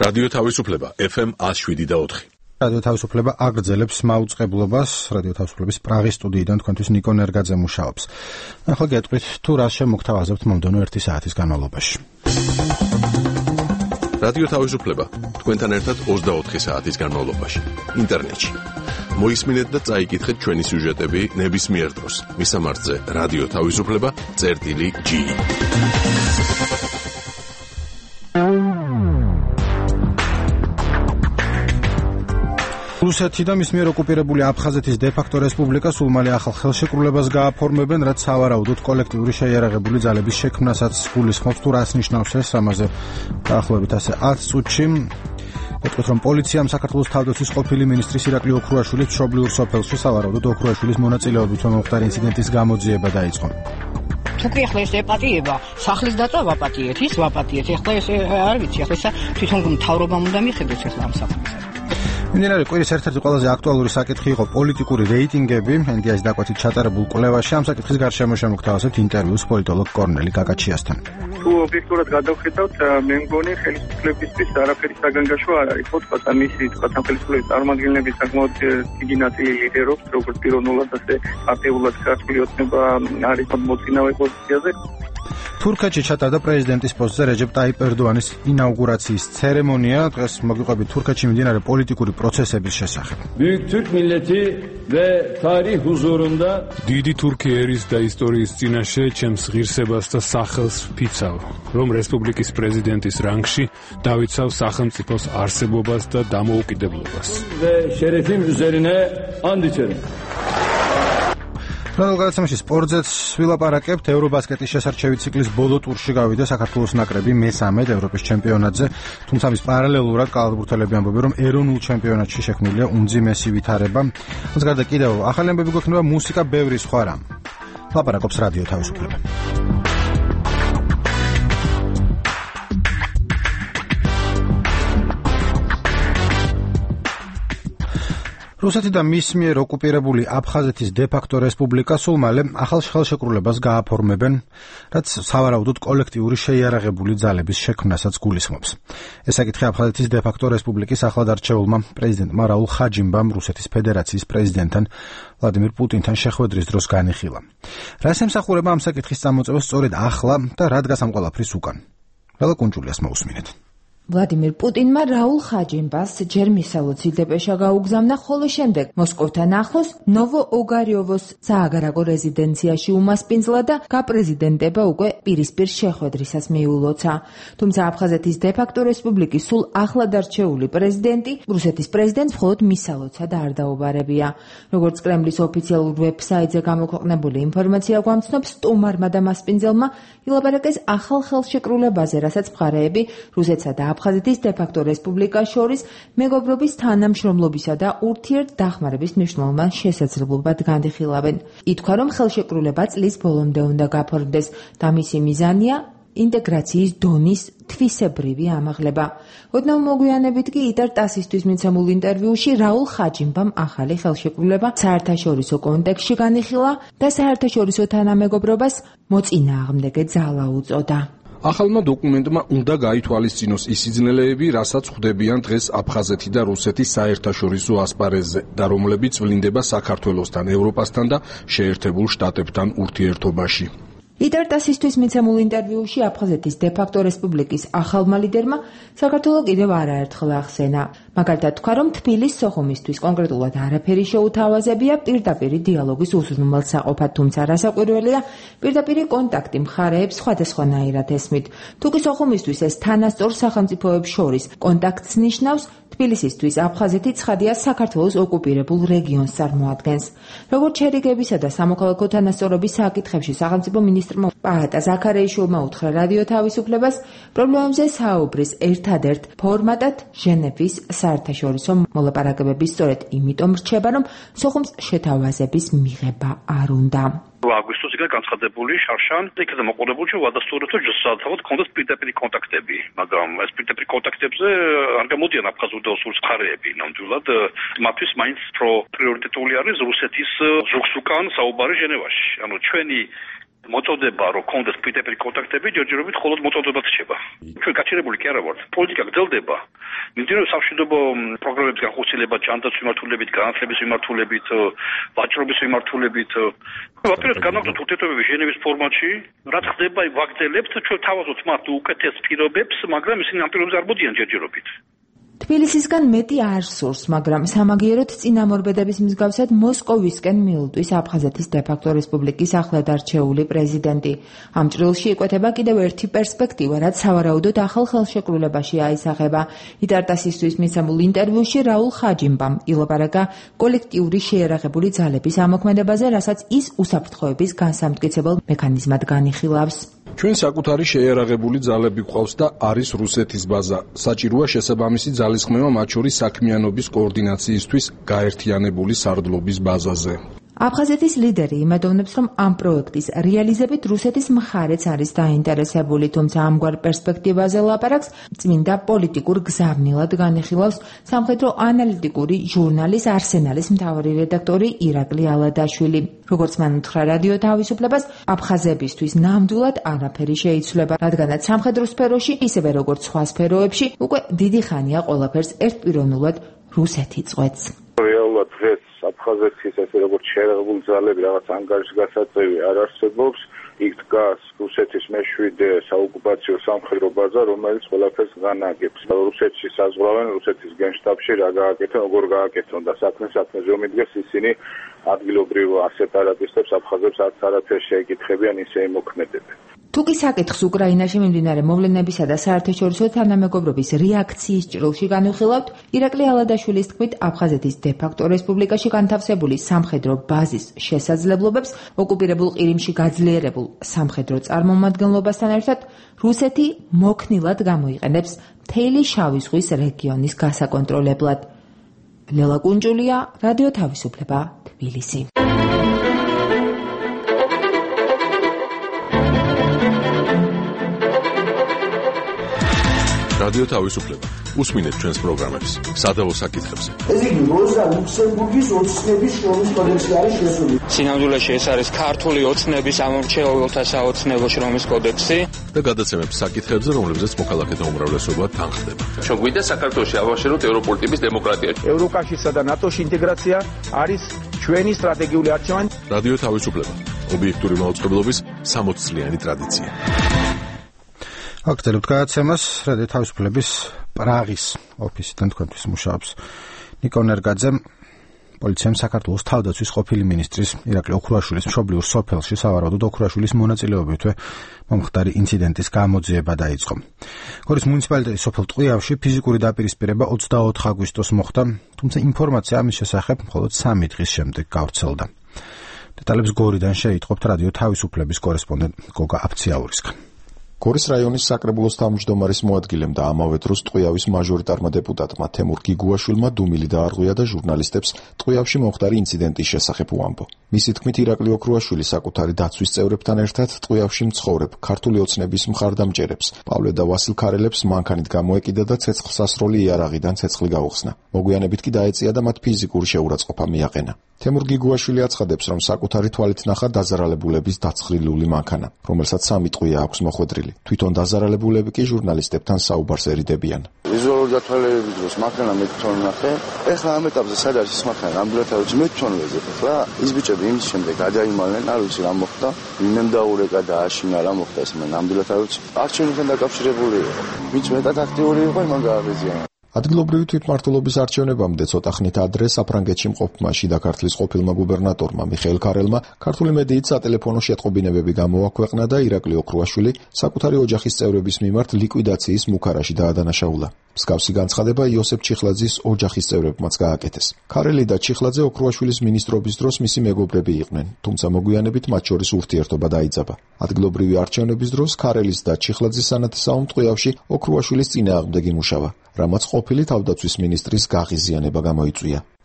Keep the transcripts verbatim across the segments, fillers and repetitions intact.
რადიო თავისუფლება ეფ ემ one oh seven და four. რადიო თავისუფლება აგრძელებს მაუწყებლობას. რადიო თავისუფლების პრაღის სტუდიიდან თქვენთვის ნიკო ნერგაძე მუშაობს. ახლა გეტყვით თუ რას შემოგთავაზებთ მომდევნო ერთი საათის განმავლობაში. რადიო თავისუფლება თქვენთან ერთად ოცდაოთხი საათის განმავლობაში ინტერნეტში. მოისმინეთ და წაიკითხეთ ჩვენი სიუჟეტები ნებისმიერ დროს. მისამართზე რადიო თავისუფლება წერტილი ჯი. რუსეთი და მის მიერ ოკუპირებული აფხაზეთის დე-ფაქტო რესპუბლიკა სულ მალე ახალ ხელშეკრულებას გააფორმებენ, რაც სავარაუდოდ კოლექტიური შეიარაღებული ძალების შექმნასაც გულისხმობს. თუ რას ნიშნავს ეს, ამაზე დაახლოებით ასე ათ წუთში. ეტყვით, რომ პოლიციამ საქართველოს თავდაცვის ყოფილი მინისტრის ირაკლი ოქრუაშვილის მშობლიურ სოფელში სავარაუდოდ ოქრუაშვილის მონაწილეობით მომხდარი ინციდენტის გამოძიება დაიწყო. თუკი ახლა ეს ეპატიება, სახლის დაწვა ვაპატიეთ, ის ვაპატიეთ. ახლა ეს არ ვიცი, ახლა ეს თვითონ მთავრობამ უნდა მიხედოს ახლა ამ საფრთხეს. მიმდინარე კვირის ერთ-ერთი ყველაზე აქტუალური საკითხი იყო პოლიტიკური რეიტინგები. ენ დი ას-ის დაკვეთით ჩატარებულ კვლევაში ამ საკითხის გარშემო შემოგთავაზებთ ინტერვიუს პოლიტოლოგ კორნელი კაკაჩიასთან. თუ ობიექტურად გადავხედავთ, მე მგონი ხელისუფლებისთვის არაფერი საგანგაშო არ არის. ხო თქვა, მისი თქვა ხელისუფლების წარმომადგენლები საკმაოდ დიდი ნაწილი ლიდერობს, როგორც პიროვნულად, ასე პარტიულად ქართული ოცნება არის მოწინავე პოზიციაზე. თურქეთში ჩატარდა პრეზიდენტის პოსტზე რეჯეპ ტაიპ ერდოანის ინაუგურაციის ცერემონია. დღეს მოგიყვებით თურქეთში მიმდინარე პოლიტიკური პროცესების შესახებ. Büyük Türk milleti ve tarih huzurunda დიდი თურქი ერის და ისტორიის წინაშე ჩემს ღირსებას და სახელს ვფიცავ, რომ რესპუბლიკის პრეზიდენტის რანგში დავიცავ სახელმწიფოს არსებობას და დამოუკიდებლობას. ve şerefim üzerine and içerim. რადიო გადაცემაში სპორტზეც ვილაპარაკებთ. ევრობასკეტის შესარჩევი ციკლის ბოლო ტურში გავიდა საქართველოს ნაკრები მესამედ ევროპის ჩემპიონატზე, თუმცა მის პარალელურად კალათბურთელები ამბობენ, რომ ეროვნულ ჩემპიონატში შექმნილია უმძიმესი ვითარება. მას გარდა კიდევ ახალი ამბები გვექნება, მუსიკა, ბევრი სხვა რამ. ლაპარაკობს რადიო თავისუფლება. რუსეთი და მის მიერ ოკუპირებული აფხაზეთის დე-ფაქტო რესპუბლიკა სულ მალე ახალ ხელშეკრულებას გააფორმებენ, რაც სავარაუდოდ კოლექტიური შეიარაღებული ძალების შექმნასაც გულისხმობს. ეს საკითხი აფხაზეთის დე-ფაქტო რესპუბლიკის ახლად არჩეულმა პრეზიდენტმა რაულ ხაჯიმბამ რუსეთის ფედერაციის პრეზიდენტთან ვლადიმირ პუტინთან შეხვედრის დროს განიხილა. რას ემსახურება ამ საკითხის წამოწევა სწორედ ახლა და რა დგას ამ ყველაფრის უკან? რელა კუნჭულიას მოусმინეთ. ვლადიმირ პუტინმა რაულ ხაჯიმბას ჯერ მისალოცი დეპეშა გაუგზავნა, ხოლო შემდეგ მოსკოვთან ახლოს ნოვო-ოგარიოვოს სააგარაკო რეზიდენციაში უმასპინძლა და გაპრეზიდენტება უკვე პირისპირ შეხვედრისას მიულოცა. თუმცა აფხაზეთის დე-ფაქტო რესპუბლიკის სულ ახლად არჩეული პრეზიდენტი რუსეთის პრეზიდენტს მხოლოდ მისალოცა და არ დაუბარებია. როგორც კრემლის ოფიციალურ ვებსაიტზე გამოქვეყნებული ინფორმაცია გვამცნობს, სტუმარმა და მასპინძელმა ილაპარაკეს ახალ ხელშეკრულებაზე, რასაც მხარეები რუსეთსა და აფხაზეთის დე-ფაქტო რესპუბლიკას შორის მეგობრობის თანამშრომლობისა და ურთიერთდახმარების მნიშვნელოვან შესაძლებლობად განიხილავენ. ითქვა, რომ ხელშეკრულება წლის ბოლომდე უნდა გაფორმდეს და მისი მიზანია ინტეგრაციის დონის თვისებრივი ამაღლება. ოდნავ მოგვიანებით კი იტარ ტასისთვის მიცემულ ინტერვიუში რაულ ხაჯიმბამ ახალი ხელშეკრულება საერთაშორისო კონტექსტში განიხილა და საერთაშორისო თანამეგობრობას მოწინააღმდეგე ძალა უწოდა. ახალმა დოკუმენტმა უნდა გაითვალისწინოს ის სიძნელეები, რასაც ხვდებიან დღეს აფხაზეთი და რუსეთის საერთაშორისო ასპარეზზე და რომლებიც ვლინდება საქართველოსთან, ევროპასთან და შეერთებულ შტატებთან ურთიერთობაში. იტარ ტასისთვის მიცემულ ინტერვიუში აფხაზეთის დე-ფაქტო რესპუბლიკის ახალმა ლიდერმა საქართველო კიდევ არაერთხელ ახსენა. მაგალითად თქვა, რომ თბილის სოხუმისთვის კონკრეტულად არაფერი შეუთავაზებია პირდაპირი დიალოგის უზრუნველსაყოფად, თუმცა რასაკვირველია, პირდაპირი კონტაქტი მხარეებს სხვადასხვანაირად ესმით. თუკი სოხუმისთვის ეს თანასწორ სახელმწიფოებს შორის კონტაქტს ნიშნავს, თბილისისთვის აფხაზეთი ცხადია საქართველოს ოკუპირებულ რეგიონს წარმოადგენს. როგორც შერიგებისა და სამოქალაქო თანასწორობის საკითხებში სახელმწიფო მინისტრმა პაატა ზაქარეიშვილმა უთხრა რადიო თავისუფლებას, პრობლემებზე საუბრის ერთადერთ ფორმატად ჟენევის საერთაშორისო მოლაპარაკებები სწორედ იმიტომ რჩება, რომ სოხუმს შეთავაზების მიღება არ უნდა. აგვისტოს იქნა განცხადებული შარშან, იქნა მოყოლებული, რომ ვადასტურებთ, რომ შესაძლოა კონდეს პირდაპირი კონტაქტები, მაგრამ ეს პირდაპირი კონტაქტებზე არ გამოდიან აფხაზურ და ოსურ მხარეები. ნამდვილად მათთვის მაინც პრო პრიორიტეტული არის რუსეთის ზოგს უკან საუბარი ჟენევაში. ანუ ჩვენი მოწოდება რომ კონდეს პირდაპირ კონტაქტები ჯერჯერობით მხოლოდ მოწოდებად რჩება. ჩვენ გაჩერებული კი არა ვართ. პოლიტიკა გრძელდება. მიმდინარეობს სამშვიდობო პროგრამების განხორციელება, ჯანდაცვის მიმართულებით, განათლების მიმართულებით, ვაჭრობის მიმართულებით. ვაპირებთ განაგრძოთ ურთიერთობები ჟენევის ფორმატში, რაც ხდება ვაგრძელებთ, ჩვენ თავაზობთ მათ უკეთეს პირობებს, მაგრამ ისინი ამ პირობებს არ მოდიან ჯერჯერობით. თბილისისგან მეტი არ სურს, მაგრამ სამაგიეროდ წინამორბედების მსგავსად მოსკოვისკენ მიულტვის აფხაზეთის დე-ფაქტო რესპუბლიკის ახლად არჩეული პრეზიდენტი. ამ ჭრილში იკვეთება კიდევ ერთი პერსპექტივა, რაც სავარაუდოდ ახალ ხელშეკრულებაში აისახება. იტარტასისთვის მისამულ ინტერვიუში რაულ ხაჯიმბამ ილაპარაკა კოლექტიური შეიარაღებული ძალების ამოქმედებაზე, რასაც ის უსაფრთხოების განსამტკიცებელ მექანიზმად განიხილავს. ჩვენ საკუთარი შეიარაღებული ძალები გვყავს და არის რუსეთის ბაზა. საჭიროა შესაბამისი ძალისხმევა მათ შორის საქმიანობის კოორდინაციისთვის გაერთიანებული სარდლობის ბაზაზე. აფხაზეთის ლიდერი იმედოვნებს, რომ ამ პროექტის რეალიზებით რუსეთის მხარეც არის დაინტერესებული, თუმცა ამგვარ პერსპექტივაზე ლაპარაკს წმინდა პოლიტიკურ გზავნილად განიხილავს სამხედრო ანალიტიკური ჟურნალის არსენალის მთავარი რედაქტორი ირაკლი ალადაშვილი. როგორც მან უთხრა რადიო თავისუფლებას, აფხაზებისთვის ნამდვილად არაფერი შეიცვლება, რადგანაც სამხედრო სფეროში, ისევე როგორც სხვა სფეროებში, უკვე დიდი ხანია ყველაფერს ერთპიროვნულად რუსეთი წყვეტს. რეალურად დღეს აფხაზეთის ესე როგორც შეიარაღებული ძალები რაღაც ანგარიშის გასაწევი არ არსებობს. იქ დგას რუსეთის მეშვიდე საოკუპაციო სამხედრო ბაზა, რომელიც ყველაფერს განაგებს. რუსეთში საზღვრავენ, რუსეთის გენშტაბში რა გააკეთონ, როგორ გააკეთონ და საქმე საქმეზე ომიდგეს, ისინი ადგილობრივ სეპარატისტებს აფხაზებს არც არაფერს შეეკითხებიან, ისე იმოქმედებენ. თუკი საკითხს უკრაინაში მიმდინარე მოვლენებისა და საერთაშორისო თანამეგობრობის რეაქციის ჭრილში განვიხილავთ, ირაკლი ალადაშვილის თქმით, აფხაზეთის დე-ფაქტო რესპუბლიკაში განთავსებული სამხედრო ბაზის შესაძლებლობებს ოკუპირებულ ყირიმში გაძლიერებულ სამხედრო წარმომადგენლობასთან ერთად რუსეთი მოქნილად გამოიყენებს მთელი შავი ზღვის რეგიონის გასაკონტროლებლად. ლელა კუნჯულია, რადიო თავისუფლება, თბილისი. რადიო თავისუფლება. უსმინეთ ჩვენს პროგრამებს. სადავო საკითხებზე. ეს იგი როზა ლუქსემბურგის ოცნების შრომის კოდექსი არის შესული. სინამდვილეში ეს არის ქართული ოცნების ამორჩეულთა საოცნებო შრომის კოდექსი და გადაცემებს საკითხებზე, რომლებზეც მოქალაქეთა უმრავლესობა თანხდება. ჩვენ გვინდა საქართველოში ავაშენოთ ევროპული ტიპის დემოკრატია. ევროკავშირსა და ნატოში ინტეგრაცია არის ჩვენი სტრატეგიული არჩევანი. რადიო თავისუფლება. ობიექტური მაუწყებლობის სამოც წლიანი ტრადიცია. აქტიურად გადაცემას რადიო თავისუფლების პრაღის ოფისიდან თქვენთვის მუშაობს ნიკო ნერგაძემ. პოლიციამ საქართველოს თავდაცვის ყოფილი მინისტრის ირაკლი ოქრუაშვილის მშობლიურ სოფელში სავარაუდოდ ოქრუაშვილის მონაწილეობითვე მომხდარი ინციდენტის გამოძიება დაიწყო. გორის მუნიციპალიტეტის სოფელ ტყვიავში ფიზიკური დაპირისპირება ოცდაოთხ აგვისტოს მოხდა, თუმცა ინფორმაცია ამის შესახებ მხოლოდ სამი დღის შემდეგ გავრცელდა. დეტალებს გორიდან შეიტყობთ რადიო თავისუფლების კორესპონდენტ გოგა აფციაურისგან. გორის რაიონის საკრებულოს თავმჯდომარის მოადგილემ და ამავე დროს ტყვიავის მაჟორიტარმა დეპუტატმა თემურ გიგუაშვილმა დუმილი დაარღვია და ჟურნალისტებს ტყვიავში მომხდარი ინციდენტის შესახებ უამბო. მისი თქმით, ირაკლი ოქრუაშვილი საკუთარი დაცვის წევრებთან ერთად ტყვიავში მცხოვრებ ქართული ოცნების მხარდამჭერებს პავლე და ვასილ ქარელებს მანქანით გამოეკიდა და ცეცხლსასროლი იარაღიდან ცეცხლი გაუხსნა. მოგვიანებით კი დაეწია და მათ ფიზიკური შეურაცხყოფა მიაყენა. თემურ გიგუაშვილი აცხადებს, რომ საკუთარი თვალით ნახა დაზარალებულების დაცხრილული მანქანა, რომელსაც სამი ტყვია აქვს მოხვედრილი. თვითონ დაზარალებულები კი ჟურნალისტებთან საუბარს ერიდებიან. ვიზუალური დათვალიერების დროს მანქანა მე თვითონ ნახე. ეხლა ამ ეტაპზე სად არის ეს მანქანა? ამბულატორიაში მე თვითონ ვეზებ. ეხლა ის ბიჭები იმის შემდეგ გადაიმალნენ, არ ვიცი რა მოხდა. ვინმე დაურეკა და აშინა რა მოხდა ეს მე ამბულატორიაში. არჩევნებთან დაკავშირებული იყო. ვინც მეტად აქტიური იყო, იმან გააღიზიანა. ადგილობრივი თვითმმართველობის არჩევნებამდე ცოტა ხნით ადრე საფრანგეთში მყოფმა შიდა ქართლის ყოფილმა გუბერნატორმა მიხეილ ქარელმა ქართული მედიით სატელეფონო შეტყობინებები გამოაქვეყნა და ირაკლი ოქრუაშვილი საკუთარი ოჯახის წევრების მიმართ ლიკვიდაციის მუქარაში დაადანაშაულა. მსგავსი განცხადება იოსებ ჩიხლაძის ოჯახის წევრებმაც გააკეთეს. ქარელი და ჩიხლაძე ოქრუაშვილის მინისტრობის დროს მისი მეგობრები იყვნენ, თუმცა მოგვიანებით მათ შორის ურთიერთობა დაიძაბა. ადგილობრივი არჩევნების დროს ქარელის და ჩიხლაძის სანათესაო ტყვიავში ოქრუაშვილის წინააღმდეგ იმუშავა, რამაც ყოფილი თავდაცვის მინისტრის გაღიზიანება გამოიწვია.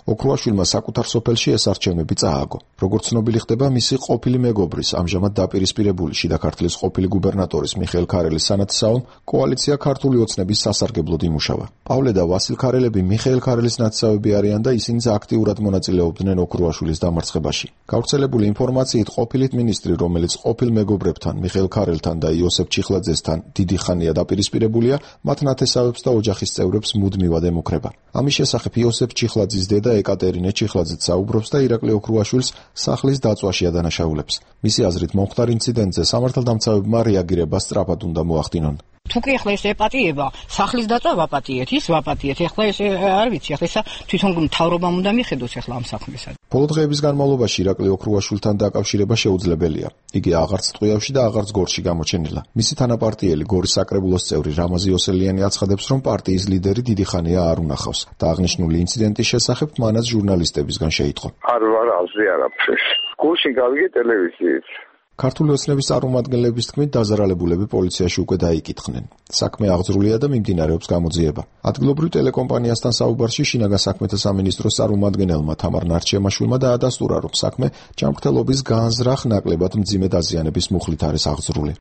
ოქრუაშვილმა საკუთარ სოფელში ეს არჩევნები წააგო. როგორც ცნობილი ხდება, მისი ყოფილი მეგობრის, ამჟამად დაპირისპირებული შიდა ქართლის ყოფილი გუბერნატორის მიხეილ ქარელის სანათსაომ კოალიცია ქართული ოცნების სასარგებლოდ იმუშავა. პავლე და ვასილ ქარელები მიხეილ ქარელის ნათესავები არიან და ისინიც აქტიურად მონაწილეობდნენ ოქრუაშვილის დამარცხებაში. გავრცელებული ინფორმაციით, ყოფილი მინისტრი, რომელიც ყოფილ მეგობრებთან, მიხეილ ქარელთან და იოსებ ჩიხლაძესთან დიდი ხანია დაპირისპირებულია, მათ ნათესავებს და ოჯახის წევრებს მუდმივად ემუქრება. ამის შესახებ იოსებ ჩიხლაძის დედა ეკატერინე ჩიხლაძეც საუბრობს და ირაკლი ოქრუაშვილს სახლის დაწვაში ადანაშაულებს. მისი აზრით, მომხდარ ინციდენტზე სამართალდამცავებმა რეაგირება სწრაფად უნდა მოახდინონ. თუ კი ახლა ეს ეპატიება, სახლის დაწვა ვაპატიეთ, ის ვაპატიეთ. ახლა ეს არ ვიცი, ახლა ისა თვითონ მთავრობამ უნდა მიხედოს ახლა ამ საქმესა. ბოლო დღეების განმავლობაში ირაკლი ოქრუაშვილთან დაკავშირება შეუძლებელია. იგი აღარც ტყვიავში და აღარც გორში გამოჩენილა. მისი თანაპარტიელი გორის საკრებულოს წევრი რამაზი იოსელიანი აცხადებს, რომ პარტიის ლიდერი დიდი ხანია არ უნახავს და აღნიშნული ინციდენტის შესახებ მანაც ჟურნალისტებისგან შეიტყო. არ ვარ აზრი არაფერს. გულში გავიგე ტელევიზიით. ქართული ოცნების წარმომადგენლების თქმით, დაზარალებულები პოლიციაში უკვე დაიკითხნენ. საქმე აღძრულია და მიმდინარეობს გამოძიება. ადგილობრივ ტელეკომპანიასთან საუბარში შინაგან საქმეთა სამინისტროს წარმომადგენელმა თამარ ნარჩიამაშვილმა დაადასტურა, რომ საქმე ჯანმრთელობის განზრახ ნაკლებად მძიმე დაზიანების მუხლით არის აღძრული.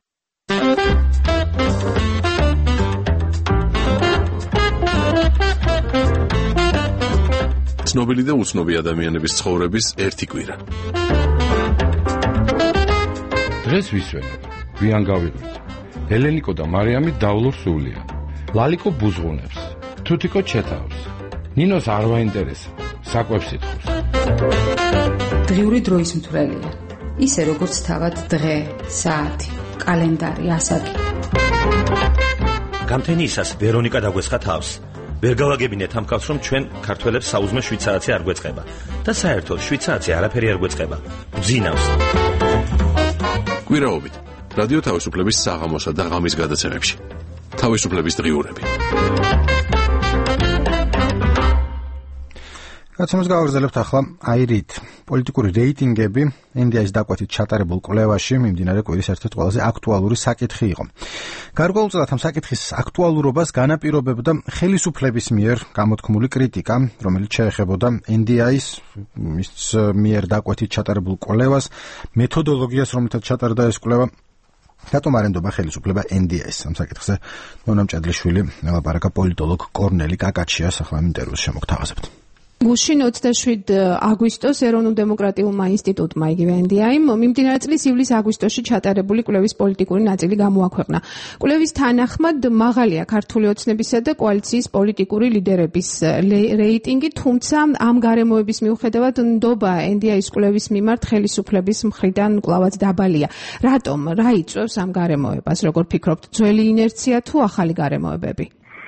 ცნობილი და უცნობი ადამიანების ცხოვრების ერთი კვირა. დღეს ვისვენებ, გვიან გავიღვით. ელენიკო და მარიამი დავლურ სულიან. ლალიკო ბუზღუნებს, თუთიკო ჩეთავს. ნინოს არ ვაინტერესა, საკვებს ითხოვს. დღიური დროის მთვრელია. ისე როგორც თავად დღე, საათი, კალენდარი, ასაკი. გამთენიისას ვერონიკა დაგვესხა თავს. ვერ გავაგებინეთ ამ კაცს, რომ ჩვენ ქართველებს საუზმე შვიცარაცი არ გვეწყება და საერთოდ შვიცარაცი არაფერი არ გვეწყება. ბძინავს. კვირაობით რადიო თავისუფლების საღამოსა და ღამის გადაცემებში. თავისუფლების დღიურები. გაცემას გავაგრძელებთ ახლა აირით. პოლიტიკური რეიტინგები ინდიის დაკვეთით ჩატარებულ კვლევაში მიმდინარე კვირის ერთ-ერთი ყველაზე აქტუალური საკითხი იყო. გარკვეულწილად ამ საკითხის აქტუალურობას განაპირობებდა ხელისუფლების მიერ გამოთქმული კრიტიკა, რომელიც შეეხებოდა ინდიის მის მიერ დაკვეთით ჩატარებულ კვლევას, მეთოდოლოგიას, რომელთაც ჩატარდა ეს კვლევა. რატომ არ ენდობა ხელისუფლება ენ დი ეს? ამ საკითხზე მონამ ჭადლიშვილი ელაპარაკა პოლიტოლოგ კორნელი კაკაჩიას, ახლა ამ ინტერვიუს შემოგთავაზებთ. გუშინ ოცდაშვიდ აგვისტოს ეროვნულ დემოკრატიულმა ინსტიტუტმა იგივე ენ დი აიმ მიმდინარე წლის ივლის-აგვისტოში ჩატარებული კვლევის პოლიტიკური ნაწილი გამოაქვეყნა. კვლევის თანახმად მაღალია ქართული ოცნებისა და კოალიციის პოლიტიკური ლიდერების რეიტინგი, თუმცა ამ გარემოების მიუხედავად ნდობა ენ დი აის კვლევის მიმართ ხელისუფლების მხრიდან კვლავაც დაბალია. რატომ? რა იწვევს ამ გარემოებას? როგორ ფიქრობთ, ძველი ინერცია თუ ახალი გარემოებები?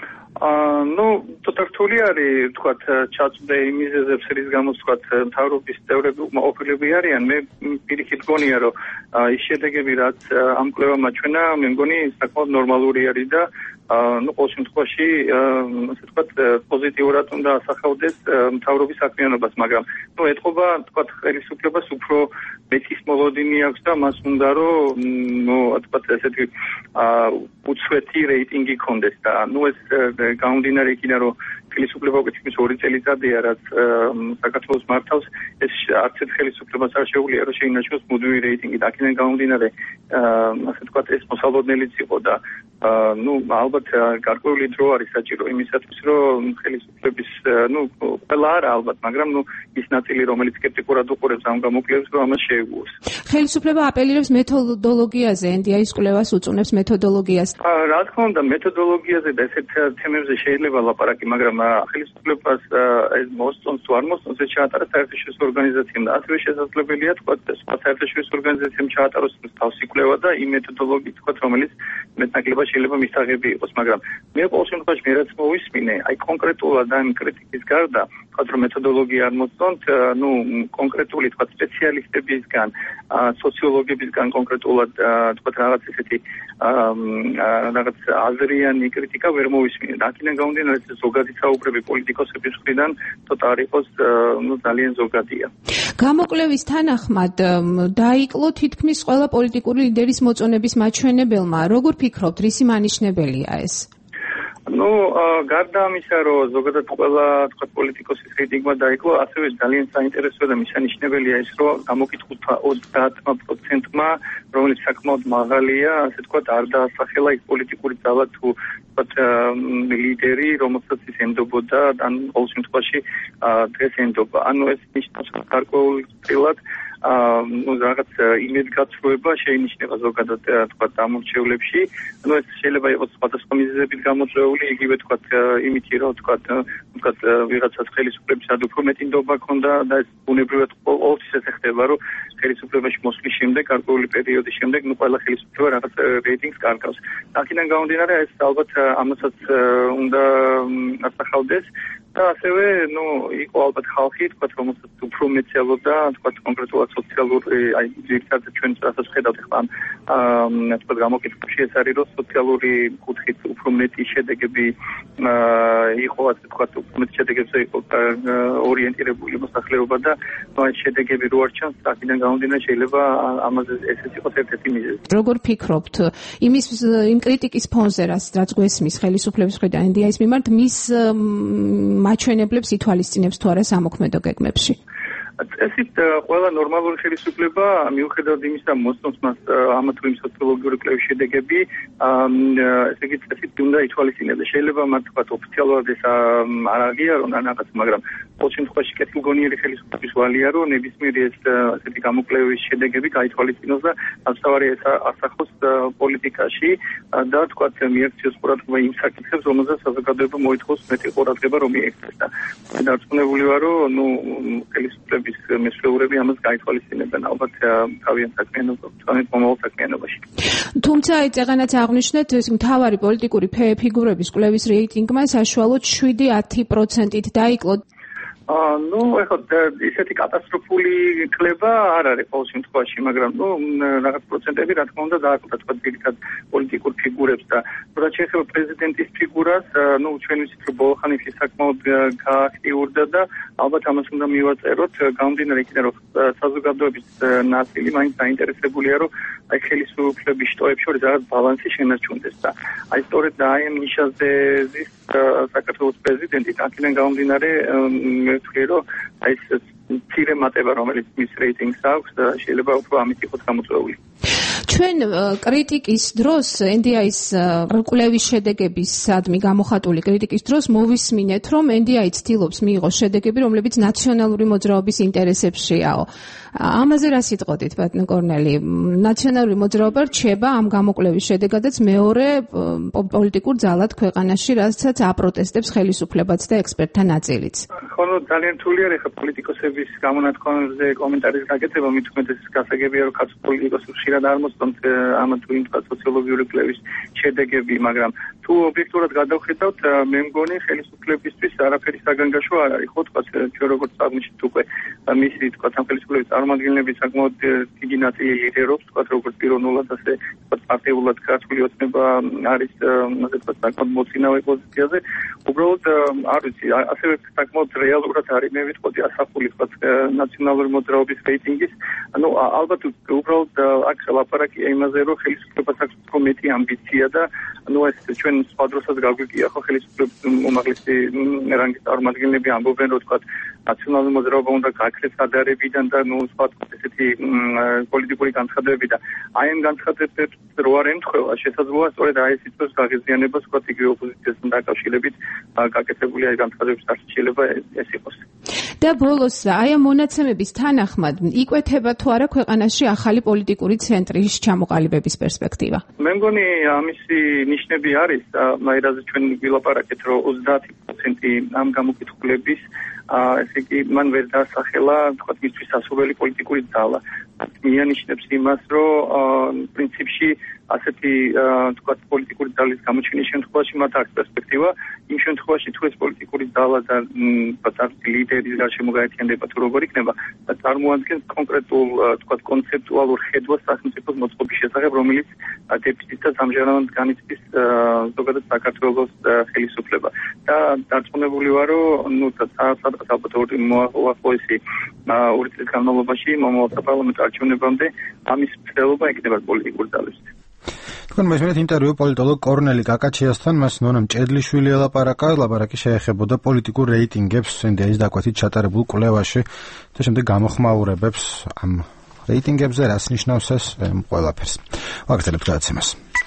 აა ნუ ცოტა რთული არის თქვათ ჩაწვდე იმ მიზეზებს რის გამოც თქვათ მთავრობის წევრები უკმაყოფილები არიან. მე პირიქით გონია რომ ის შედეგები რაც ამ კვლევამ აჩვენა, მე მგონი საკმაოდ ნორმალური არის და ну, ყოველ შემთხვევაში, ასე ვთქვათ, პოზიტიურად უნდა ასახავდეს მთავრობის საქმიანობას, მაგრამ ну, ეთყობა, თქვათ, ხელისუფლებას უფრო მეტის მოლოდინი აქვს და მას უნდა რომ, ну, თქვათ, ესეთი უცვლელი რეიტინგი ქონდეს და ну, ეს გამომდინარე იქიდან რომ ხელისუფლება უკვე თითქმის ორი წელიწადია, რაც საქართველოს მართავს, ეს არც ერთ ხელისუფლებას არ შეუძლია რომ შეინარჩუნოს მუდმივი რეიტინგი. და აქედან გამომდინარე, ასე ვთქვათ, ეს მოსალოდნელიც იყო და ну, ალბათ გარკვეული დრო არის საჭირო იმისათვის, რომ ხელისუფლების, ну, ყველა არა ალბათ, მაგრამ ну, ის ნაწილი, რომელიც სკეპტიკურად უყურებს ამ გამოკვლევებს, რომ ამას შეეგუოს. ხელისუფლება აპელირებს მეთოდოლოგიაზე, ენ დი აის კვლევას უწუნებს მეთოდოლოგიას. რა თქმა უნდა, მეთოდოლოგიაზე და ესეთ თემებზე შეიძლება ლაპარაკი, მაგრამ ხელისუფლებას ეს მოსწონს თუ არ მოსწონს, ეს ჩაატარა საერთაშორისო ორგანიზაციამ და ასევე შესაძლებელია თქვა, სხვა საერთაშორისო ორგანიზაციამ ჩაატაროს თავისი კვლევა და იმ მეთოდოლოგიით თქვა, რომელიც მეტნაკლებად შეიძლება მისაღები იყოს, მაგრამ მე ყოველ შემთხვევაში მე რაც მოვისმინე, აი კონკრეტულად ამ კრიტიკის გარდა, თქვა რომ მეთოდოლოგია არ მოსწონთ, ну, კონკრეტული თქვა სპეციალისტებისგან, სოციოლოგებისგან კონკრეტულად თქვა რაღაც ესეთი რაღაც აზრიანი კრიტიკა ვერ მოვისმინე. და აქედან გამომდინარე, ეს ზოგადი საუბრები პოლიტიკოსების მხრიდან ცოტა არ იყოს, ну, ძალიან ზოგადია. გამოკვლევის თანახმად დაიკლო თითქმის ყველა პოლიტიკური ლიდერის მოწონების მაჩვენებელმა. როგორ ფიქრობთ, რისი მანიშნებელია ეს? ну, გარდა ამისა, რომ ზოგადად ყველა თქვა პოლიტიკოსის რეიტინგმა დაიკლო, ასევე ძალიან საინტერესოა და მისანიშნებელია ის, რომ გამოკითხულთა ოცდაათმა პროცენტმა, რომელიც საკმაოდ მაღალია, ასე თქვა, არ დაასახელა ის პოლიტიკური ძალა თუ თქვა ლიდერი, რომელსაც ის ენდობოდა, ან ყოველ შემთხვევაში დღეს ენდობა. ანუ ეს ნიშნავს გარკვეულწილად ну რაღაც იმედგაცრუება შეინიშნება ზოგადად თქვა დამორჩევლებში. ну ეს შეიძლება იყოს სხვადასხვა მიზეზებით გამოწვეული, იგივე თქვა იმითი რომ თქვა თქვა ვიღაცას ხელისუფლებისად უფრო მეტი ნდობა ჰქონდა და ეს ბუნებრივად ყოველთვის ესე ხდება, რომ ხელისუფლებაში მოსვლის შემდეგ, გარკვეული პერიოდის შემდეგ, ну ყველა ხელისუფლება რაღაც რეიტინგს კარგავს. აქედან გამომდინარე, ეს ალბათ ამასაც უნდა ასახავდეს. და ასევე, ну, იყო ალბათ ხალხი, თქვა, რომელსაც უფრო მეცელოდა, თქვა, კონკრეტულად სოციალური, აი, ძირითადად ჩვენ რასაც ხედავთ ახლა, აა, თქვა, გამოკითხებში ეს არის, რომ სოციალური კუთხით უფრო მეტი შედეგები აა, იყო, ასე თქვა, უფრო მეტი შედეგებზე იყო ორიენტირებული მოსახლეობა და, ну, აი, შედეგები რო არ ჩანს, აქედან გამომდინარე, შეიძლება ამაზე ესეც იყოს ერთ-ერთი მიზეზი. როგორ ფიქრობთ, იმის იმ კრიტიკის ფონზე, რაც რაც გვესმის ხელისუფლების მხრიდან ენ დი ეის მიმართ, მის მაჩვენებლებს ითვალისწინებს თუ არა სამოქმედო გეგმებში? წესით ყველა ნორმალური ხელისუფლება მიუხედავად იმისა მოსწონს მას ამა თუ იმ სოციოლოგიური კვლევის შედეგები, ესე იგი წესით უნდა ითვალისწინებდეს. შეიძლება მათ თქვა ოფიციალურად ეს არ აღიარონ ან რაღაც, მაგრამ ყოველ შემთხვევაში კეთილგონიერი ხელისუფლების ვალია, რომ ნებისმიერი ეს ასეთი გამოკვლევის შედეგები გაითვალისწინოს და ამსავარი ეს ასახოს პოლიტიკაში და თქვა მიაქციოს ყურადღება იმ საკითხებს, რომელზეც საზოგადოება მოითხოვს მეტი ყურადღება რომ მიექცეს და დარწმუნებული ვარ, რომ ნუ ხელისუფლების მესვეურები ამას გაითვალისწინებენ ალბათ თავიანთ საქმიანობაში. თუმცა აი წეღანაც აღნიშნეთ ეს მთავარი პოლიტიკური ფიგურების კვლევის რეიტინგმა საშუალოდ შვიდი ათი პროცენტით დაიკლო. აა ნუ ეხლა ისეთი კატასტროფული კლება არ არის ყოველ შემთხვევაში, მაგრამ ნუ რაღაც პროცენტები რა თქმა უნდა დააკვირდა თქვა ძირითად პოლიტიკურ ფიგურებს და რაც შეეხება პრეზიდენტის ფიგურას, ნუ ჩვენ ვიცით რომ ბოლოხანის საკმაოდ გააქტიურდა და ალბათ ამას უნდა მივაწეროთ, გამომდინარე იქიდან რომ საზოგადოების ნაწილი მაინც დაინტერესებულია რომ აი ხელისუფლების შტოებს შორის რაღაც ბალანსი შენარჩუნდეს და აი სწორედ აი ამ ნიშაზე ზის საქართველოს პრეზიდენტი აქედან გამომდინარე ვთქვი რომ აი ეს მცირე მატება რომელიც მის რეიტინგს აქვს და შეიძლება უფრო ამით იყოს გამოწვეული. ჩვენ კრიტიკის დროს ენ დი ეის კვლევის შედეგების სადმი გამოხატული კრიტიკის დროს მოვისმინეთ რომ ენ დი ეი ცდილობს მიიღოს შედეგები რომლებიც ნაციონალური მოძრაობის ინტერესებშიაო. ამაზე რა სიტყოდით ბატონო კორნელი? ნაციონალური მოძრაობა რჩება ამ გამოკვლევის შედეგადაც მეორე პოლიტიკურ ძალად ქვეყანაში, რასაც აპროტესტებს ხელისუფლებაც და ექსპერტთა ნაწილიც. ხოლო ძალიან რთული არის ხა პოლიტიკოსების გამონათქვამებზე კომენტარის გაკეთება, მით უმეტეს გასაგებია რომ კაც პოლიტიკოსებს ხშირად არ მოსწონთ ამა თუ იმ სოციოლოგიური კვლევის შედეგები, მაგრამ თუ ობიექტურად გადავხედავთ, მე მგონი ხელისუფლებისთვის არაფერი საგანგაშო არ არის, ხო თქვა ჩვენ როგორც აღნიშნეთ უკვე მისი თქვა სახელმწიფოების წარმომადგენლები საკმაოდ დიდი ნაწილი ლიდერობს, თქვა როგორც პიროვნულად ასე თქვა პარტიულად ქართული ოცნება არის ასე თქვა საკმაოდ მოწინავე პოზიციაზე. უბრალოდ არ ვიცი, ასევე საკმაოდ რეალურად არის მე ვიტყოდი ასახული თქვა ნაციონალური მოძრაობის რეიტინგის. ანუ ალბათ უბრალოდ აქ ლაპარაკია იმაზე, რომ ხელისუფლებას აქვს უფრო მეტი ამბიცია და ну ეს ჩვენ სხვა დროსაც გაგვიგია ხო ხელისუფლების უმაღლესი რანგის წარმომადგენლები ამბობენ რომ თქვა ნაციონალური მოძრაობა უნდა გააქრეს ადარებიდან და ну სხვა ესეთი პოლიტიკური განცხადებები და აი ამ განცხადებებს რო არ ემთხვევა შესაძლოა სწორედ აი ეს იწვევს გაღიზიანებას თქვა იგივე ოპოზიციასთან დაკავშირებით გაკეთებული აი განცხადებების არც შეიძლება ეს იყოს. და ბოლოს აი ამ მონაცემების თანახმად იკვეთება თუ არა ქვეყანაში ახალი პოლიტიკური ცენტრის ჩამოყალიბების პერსპექტივა? მე მგონი ამისი ნიშნები არის, მაირაზე ჩვენ ვილაპარაკეთ, რომ ოცდაათი პროცენტი ამ გამოკითხულების ესე იგი მან ვერ დაასახელა თქვა მისთვის სასურველი პოლიტიკური ძალა. მიანიშნებს იმას, რომ პრინციპში ასეთი თქვა პოლიტიკური ძალის გამოჩენის შემთხვევაში მათ აქვს პერსპექტივა. იმ შემთხვევაში თუ ეს პოლიტიკური ძალა და თქვა ლიდერის გარშემო გაერთიანდება თუ როგორ იქნება და წარმოადგენს კონკრეტულ თქვა კონცეპტუალურ ხედვას სახელმწიფოს მოწყობის შესახებ, რომელიც დეფიციტს და ამჟამად განიცდის ზოგადად საქართველოს ხელისუფლება. და დარწმუნებული ვარ, რომ ნუ სადღაც ალბათ ორი უახლოესი ორი წლის განმავლობაში მომავალ საპარლამენტო არჩევნებამდე ამის მცდელობა იქნება პოლიტიკურ ძალებს. თქვენ მესმენთ ინტერვიუ პოლიტოლოგ კორნელი კაკაჩიასთან, მას ნონა მჭედლიშვილი ელაპარაკა, ლაპარაკი შეეხებოდა პოლიტიკურ რეიტინგებს ენდეის დაკვეთით ჩატარებულ კვლევაში და შემდეგ გამოხმაურებებს ამ რეიტინგებზე, რას ნიშნავს ეს ყველაფერს. ვაგრძელებთ გადაცემას.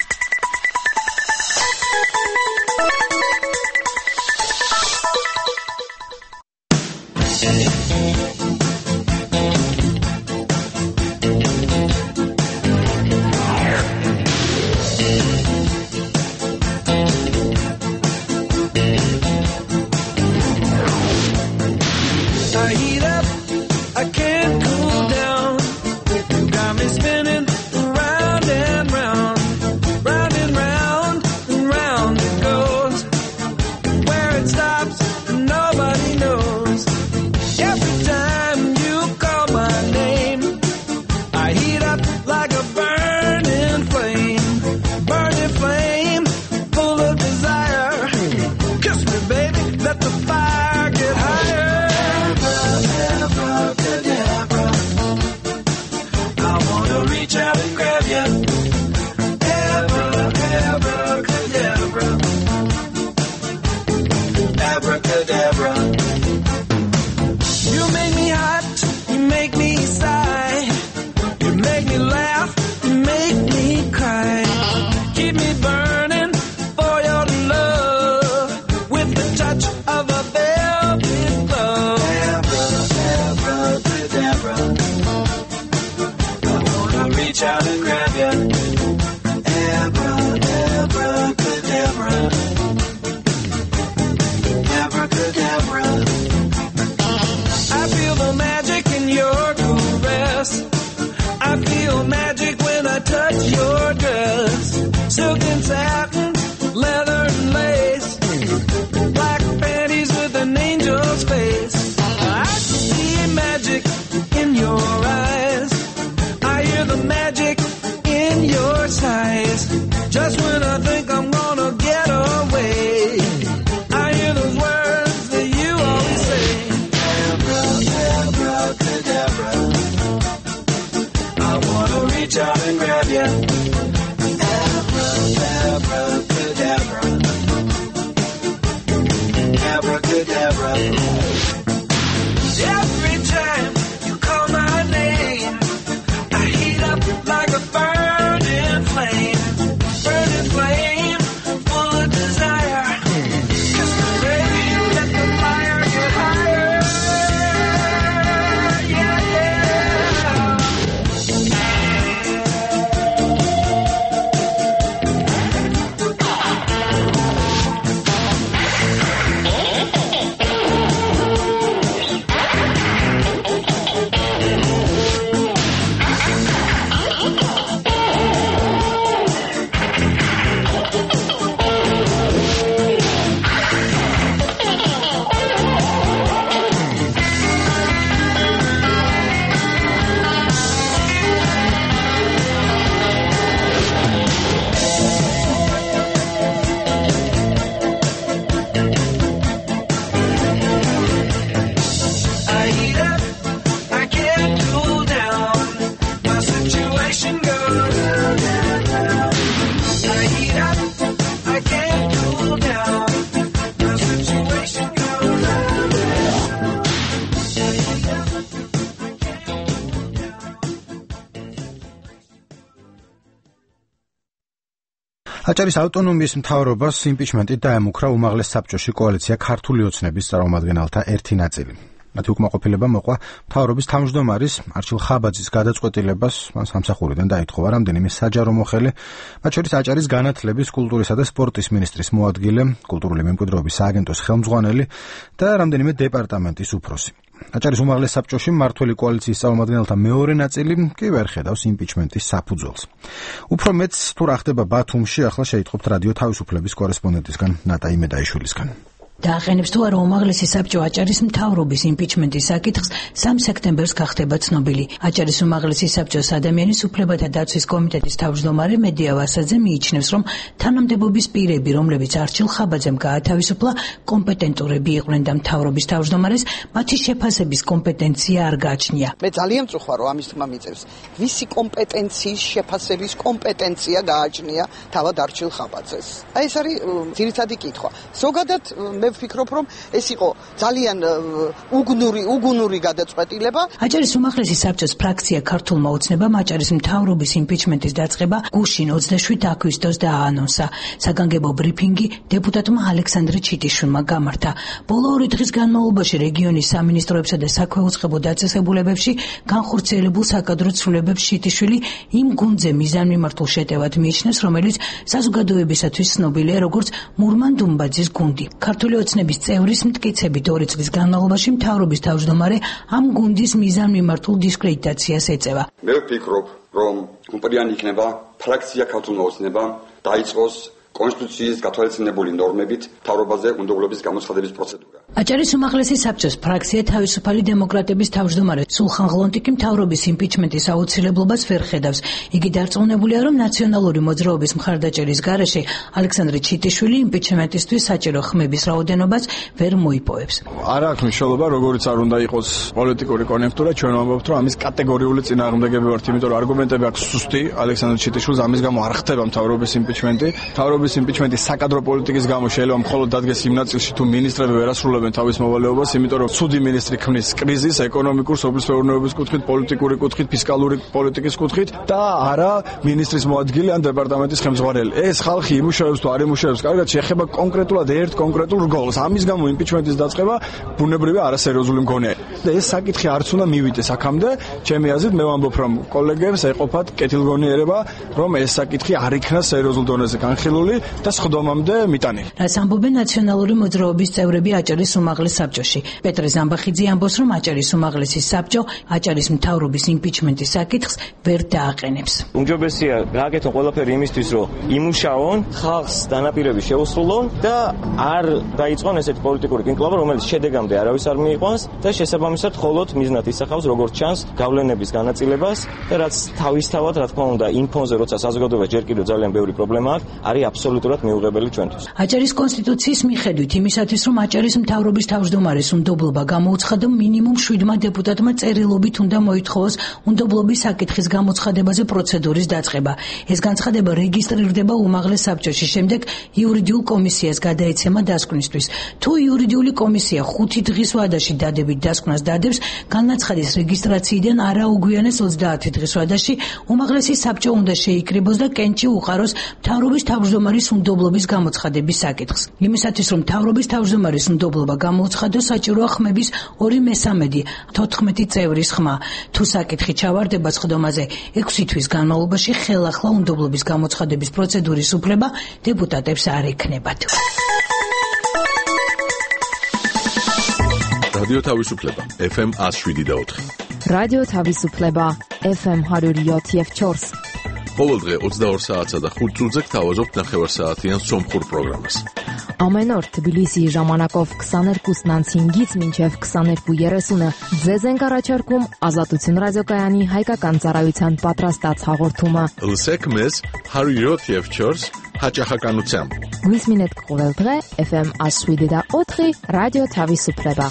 აჭარის ავტონომიის მთავრობას იმპიჩმენტით დაემუქრა უმაღლეს საბჭოში კოალიცია ქართული ოცნების წარმომადგენელთა ერთი ნაწილი. მათი უკმაყოფილება მოყვა მთავრობის თავმჯდომარის არჩილ ხაბაძის გადაწყვეტილებას, მან სამსახურიდან დაითხოვა რამდენიმე საჯარო მოხელე, მათ შორის აჭარის განათლების, კულტურისა და სპორტის მინისტრის მოადგილე, კულტურული მემკვიდრეობის სააგენტოს ხელმძღვანელი და რამდენიმე დეპარტამენტის უფროსი. აჭარის უმაღლეს საბჭოში მმართველი კოალიციის წარმომადგენელთა მეორე ნაწილი კი ვერ ხედავს იმპიჩმენტის საფუძველს. უფრო მეც თუ რა ხდება ბათუმში, ახლა შეიტყობთ რადიო თავისუფლების კორესპონდენტისგან ნატა იმედაიშვილისგან. დააყენებს თუ არა უმაღლესი საბჭო აჭარის მთავრობის იმპიჩმენტის საკითხს სამი სექტემბერს გახდება ცნობილი. აჭარის უმაღლესი საბჭოს ადამიანის უფლებათა დაცვის კომიტეტის თავმჯდომარე მედია ვასაძე მიიჩნევს, რომ თანამდებობის პირები, რომლებიც არჩილ ხაბაძემ გაათავისუფლა, კომპეტენტურები იყვნენ და მთავრობის თავმჯდომარეს მათი შეფასების კომპეტენცია არ გააჩნია. მე ძალიან წუხვა რომ ამის თქმა მიწევს. ვისი კომპეტენციის შეფასების კომპეტენცია გააჩნია თავად არჩილ ხაბაძეს? აი ეს არის ძირითადი კითხვა. ზოგადად მე ვფიქრობ, რომ ეს იყო ძალიან უგუნური უგუნური გადაწყვეტილება. აჭარის უმაღლესი საბჭოს ფრაქცია ქართულმა ოცნებამ აჭარის მთავრობის იმპიჩმენტის დაწყება გუშინ ოცდაშვიდ აგვისტოს დააანონსა. საგანგებო ბრიფინგი დეპუტატმა ალექსანდრე ჩიტიშვილმა გამართა. ბოლო ორი დღის განმავლობაში რეგიონის სამინისტროებსა და საქვეუწყებო დაწესებულებებში განხორციელებულ საკადრო ცვლილებებს ჩიტიშვილი იმ გუნდზე მიზანმიმართულ შეტევად მიიჩნევს, რომელიც საზოგადოებისათვის ცნობილია როგორც მურმან დუმბაძის გუნდი. ქართული ოცნების წევრის მტკიცებით ორი წლის განმავლობაში მთავრობის თავმჯდომარე ამ გუნდის მიზანმიმართულ დისკრედიტაციას ეწევა. მე ვფიქრობ, რომ უპირიანი იქნება ფრაქცია ქართულმა ოცნებამ დაიწყოს კონსტიტუციის გათვალისწინებული ნორმებით მთავრობაზე უნდობლობის გამოცხადების პროცედურა. აჭარის უმაღლესი საბჭოს ფრაქცია თავისუფალი დემოკრატების თავმჯდომარე სულხან ღლონტიკი მთავრობის იმპიჩმენტის აუცილებლობას ვერ ხედავს. იგი დარწმუნებულია, რომ ნაციონალური მოძრაობის მხარდაჭერის გარეშე ალექსანდრე ჩიტიშვილი იმპიჩმენტისთვის საჭირო ხმების რაოდენობას ვერ მოიპოვებს. არ აქვს მნიშვნელობა, როგორიც არ უნდა იყოს პოლიტიკური კონექტურა, ჩვენ ვამბობთ, რომ ამის კატეგორიული წინააღმდეგები ვართ, იმიტომ რომ არგუმენტები აქვს სუსტი ალექსანდრე ჩიტიშვილს, ამის გამო არ ხდება მთავრობის იმპიჩმენტი. მთავრობის იმპიჩმენტის საკადრო პოლიტიკის გამო შეიძლება მხოლოდ დადგეს იმ ნაწილში, თუ მინისტრები ვერ ასრულებენ თავის მოვალეობას, იმიტომ რომ ცუდი მინისტრი ქმნის კრიზისს ეკონომიკურ, სოფლის მეურნეობის კუთხით, პოლიტიკური კუთხით, ფისკალური პოლიტიკის კუთხით და არა მინისტრის მოადგილე ან დეპარტამენტის ხელმძღვანელი. ეს ხალხი იმუშავებს თუ არ იმუშავებს, კარგად შეეხება კონკრეტულად ერთ კონკრეტულ რგოლს. ამის გამო იმპიჩმენტის დაწყება ბუნებრივია არასერიოზული მგონია. და ეს საკითხი არც უნდა მივიდეს აქამდე. ჩემი აზრით მე ვამბობ, რომ კოლეგებს ეყოფათ კეთილგონიერება, რომ ეს საკითხი არ იქნას სერიოზულ დონეზე განხილული და სხდომამდე მიტანილი. რას ამბობენ ნაციონალური მოძრაობის წევრები აჭარის უმაღლეს საბჭოში. პეტრე ზამბახიძე ამბობს, რომ აჭარის უმაღლესი საბჭო აჭარის მთავრობის იმპიჩმენტის საკითხს ვერ დააყენებს. უმჯობესია გააკეთონ ყველაფერი იმისთვის, რომ იმუშაონ, ხალხს დანაპირები შეუსრულონ და არ დაიწყონ ესეთი პოლიტიკური კინკლობა, რომელიც შედეგამდე არავის არ მიიყვანს და შესაბამისად მხოლოდ მიზნად ისახავს, როგორც ჩანს, გავლენების განაწილებას და რაც თავისთავად, რა თქმა უნდა, იმ ფონზე, როცა საზოგადოებას ჯერ კიდევ ძალიან ბევრი პრობლემა აქვს, არის აბსოლუტურად მიუღებელი ჩვენთვის. აჭარის კონსტიტუციის მიხედვით იმისათვის, რომ აჭარის მთავრობის თავმჯდომარეს უნდობლობა გამოუცხადო, მინიმუმ შვიდმა დეპუტატმა წერილობით უნდა მოითხოვოს უნდობლობის საკითხის გამოცხადებაზე პროცედურის დაწყება. ეს განცხადება რეგისტრირდება უმაღლეს საბჭოში, შემდეგ იურიდიულ კომისიას გადაეცემა დასკვნისთვის. თუ იურიდიული კომისია ხუთი დღის ვადაში დადებით დასკვნას დადებს, განაცხადის რეგისტრაციიდან არაუგვიანეს ოცდაათი დღის ვადაში უმაღლესი საბჭო უნდა შეიკრიბოს და კენჭი უყაროს მთავრობის თავმჯდომარის უნდობლობის გამოცხადების საკითხს. იმისათვის, რომ მთავრობის თავმჯდომარის უნდობლობა გამოუცხადოს, საჭიროა ხმების ორი მესამედი, თოთხმეტი წევრის ხმა. თუ საკითხი ჩავარდება სხდომაზე ექვსი თვის განმავლობაში, ხელახლა უნდობლობის გამოცხადების პროცედურის უფლება დეპუტატებს არ ექნებათ. რადიო თავისუფლება ეფ ემ one oh seven და four. რადიო თავისუფლება ეფ ემ one oh seven და four. ყოველდღე ოცდაორ საათსა და ხუთ წუთზე გთავაზობთ ნახევარსაათიან სომხურ პროგრამას. Ամեն օր Թբիլիսի ժամանակով twenty-two նանցինգից մինչև twenty-two երեսունը ձեզ ենք առաջարկում Ազատություն ռադիոկայանի հայկական ծառայության պատրաստած հաղորդումը։ Լսեք մեզ one oh seven da four հաճախականությամբ։ Գույս մինետ կողելդղե էֆ էմ one oh seven da four ռադիո Թավիսուփլեբա։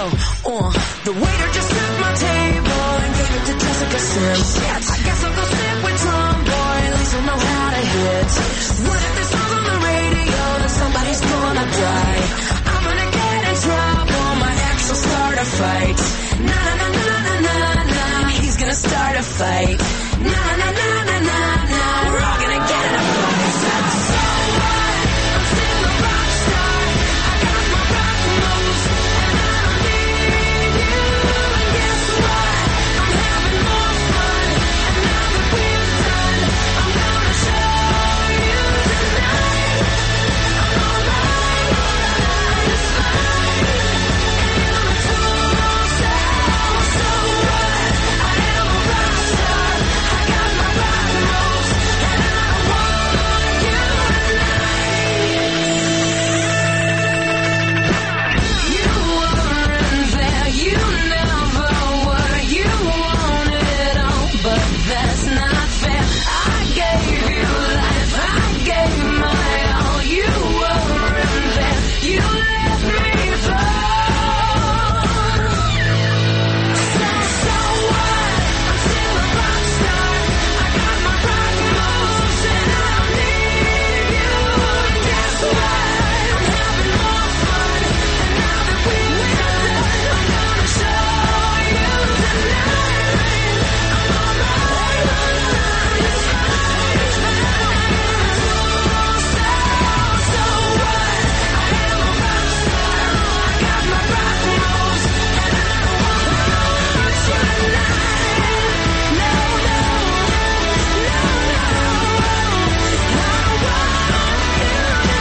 Uh, the waiter just set my table and gave it to Jessica Sims. Shit, I guess I'll go sit with Tom Boy, at least I know how to hit. What if there's songs on the radio that somebody's gonna die? I'm gonna get in trouble, my ex will start a fight. Na na na na na na na, he's gonna start a fight. Na na na na na na, we're all gonna get in a fight. So what? I'm still a rock star. I got my rock moves, and I don't need you. And guess what? I'm having more fun. And now that we're done, I'm gonna show you tonight. I'm alright, alright, it's fine. And I'm a fool, so, so what? I am a rock star. I got my rock moves, and I don't want you tonight. You weren't there, you never were. You wanted all, but that's not fair. I gave you life, I gave my all. You weren't there, you left me fall. So, so what? I'm still a rock star. I got my rock moves, and I don't need you. And guess what? I'm having more fun. And now that we're done, I'm gonna show you tonight. I'm alright, alright, it's fine, it's fine. So, so what? I am a rock star. I got my rock moves, and I don't want you tonight. No, no, no, no. I want you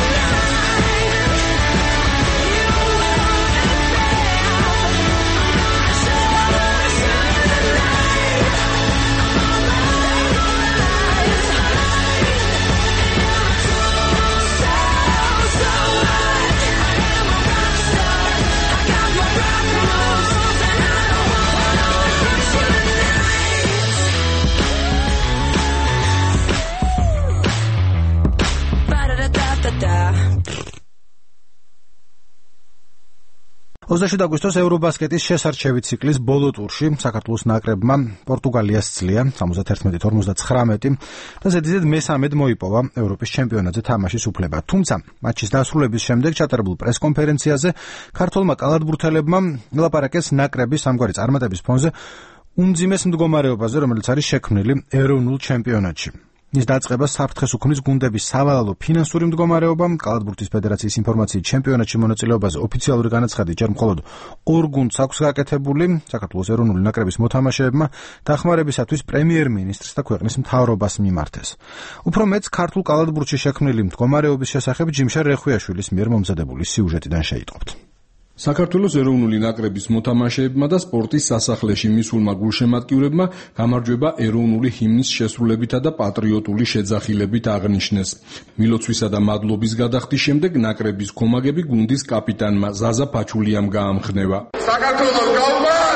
ოცდაშვიდი აგვისტოს ევრობასკეტის შესარჩევი ციკლის ბოლო ტურში საქართველოს ნაკრებმა პორტუგალიას ცლია სამოცდაერთმეტი ორმოცდაცხრამეტი და ზედიზედ მესამედ მოიპოვა ევროპის ჩემპიონატზე თამაშის უფლება. თუმცა მატჩის დასრულების შემდეგ ჩატარებულ პრესკონფერენციაზე ქართველმა კალათბურთელებმა ელაპარაკეს ნაკრების ამგვარი წარმატების ფონზე უმძიმეს მდგომარეობაზე, რომელიც არის შექმნილი ეროვნულ ჩემპიონატში. ის დაწყება საფრთხეს უქმნის გუნდების სავალალო ფინანსური მდგომარეობა, კალათბურთის ფედერაციის ინფორმაციით ჩემპიონატში მონაწილეობაზე ოფიციალური განაცხადი ჯერ მხოლოდ ორ გუნდს აქვს გაკეთებული, საქართველოს ეროვნული ნაკრების მოთამაშეებმა დახმარებისათვის პრემიერ-მინისტრს და ქვეყნის მთავრობას მიმართეს. უფრო მეც ქართულ კალათბურთში შექმნილი მდგომარეობის შესახებ ჯიმშარ რეხვიაშვილის მიერ მომზადებული სიუჟეტიდან შეიტყობთ. საქართველოს ეროვნული ნაკრების მოთამაშეებმა და სპორტის სასახლეში მისულმა გულშემატკივრებმა გამარჯვება ეროვნული ჰიმნის შესრულებითა და პატრიოტული შეძახილებით აღნიშნეს. მილოცვისა და მადლობის გადახდის შემდეგ ნაკრების კომაგები გუნდის კაპიტანმა ზაზა ფაჩულიამ გაამხნევა. საქართველოს გაუმარ!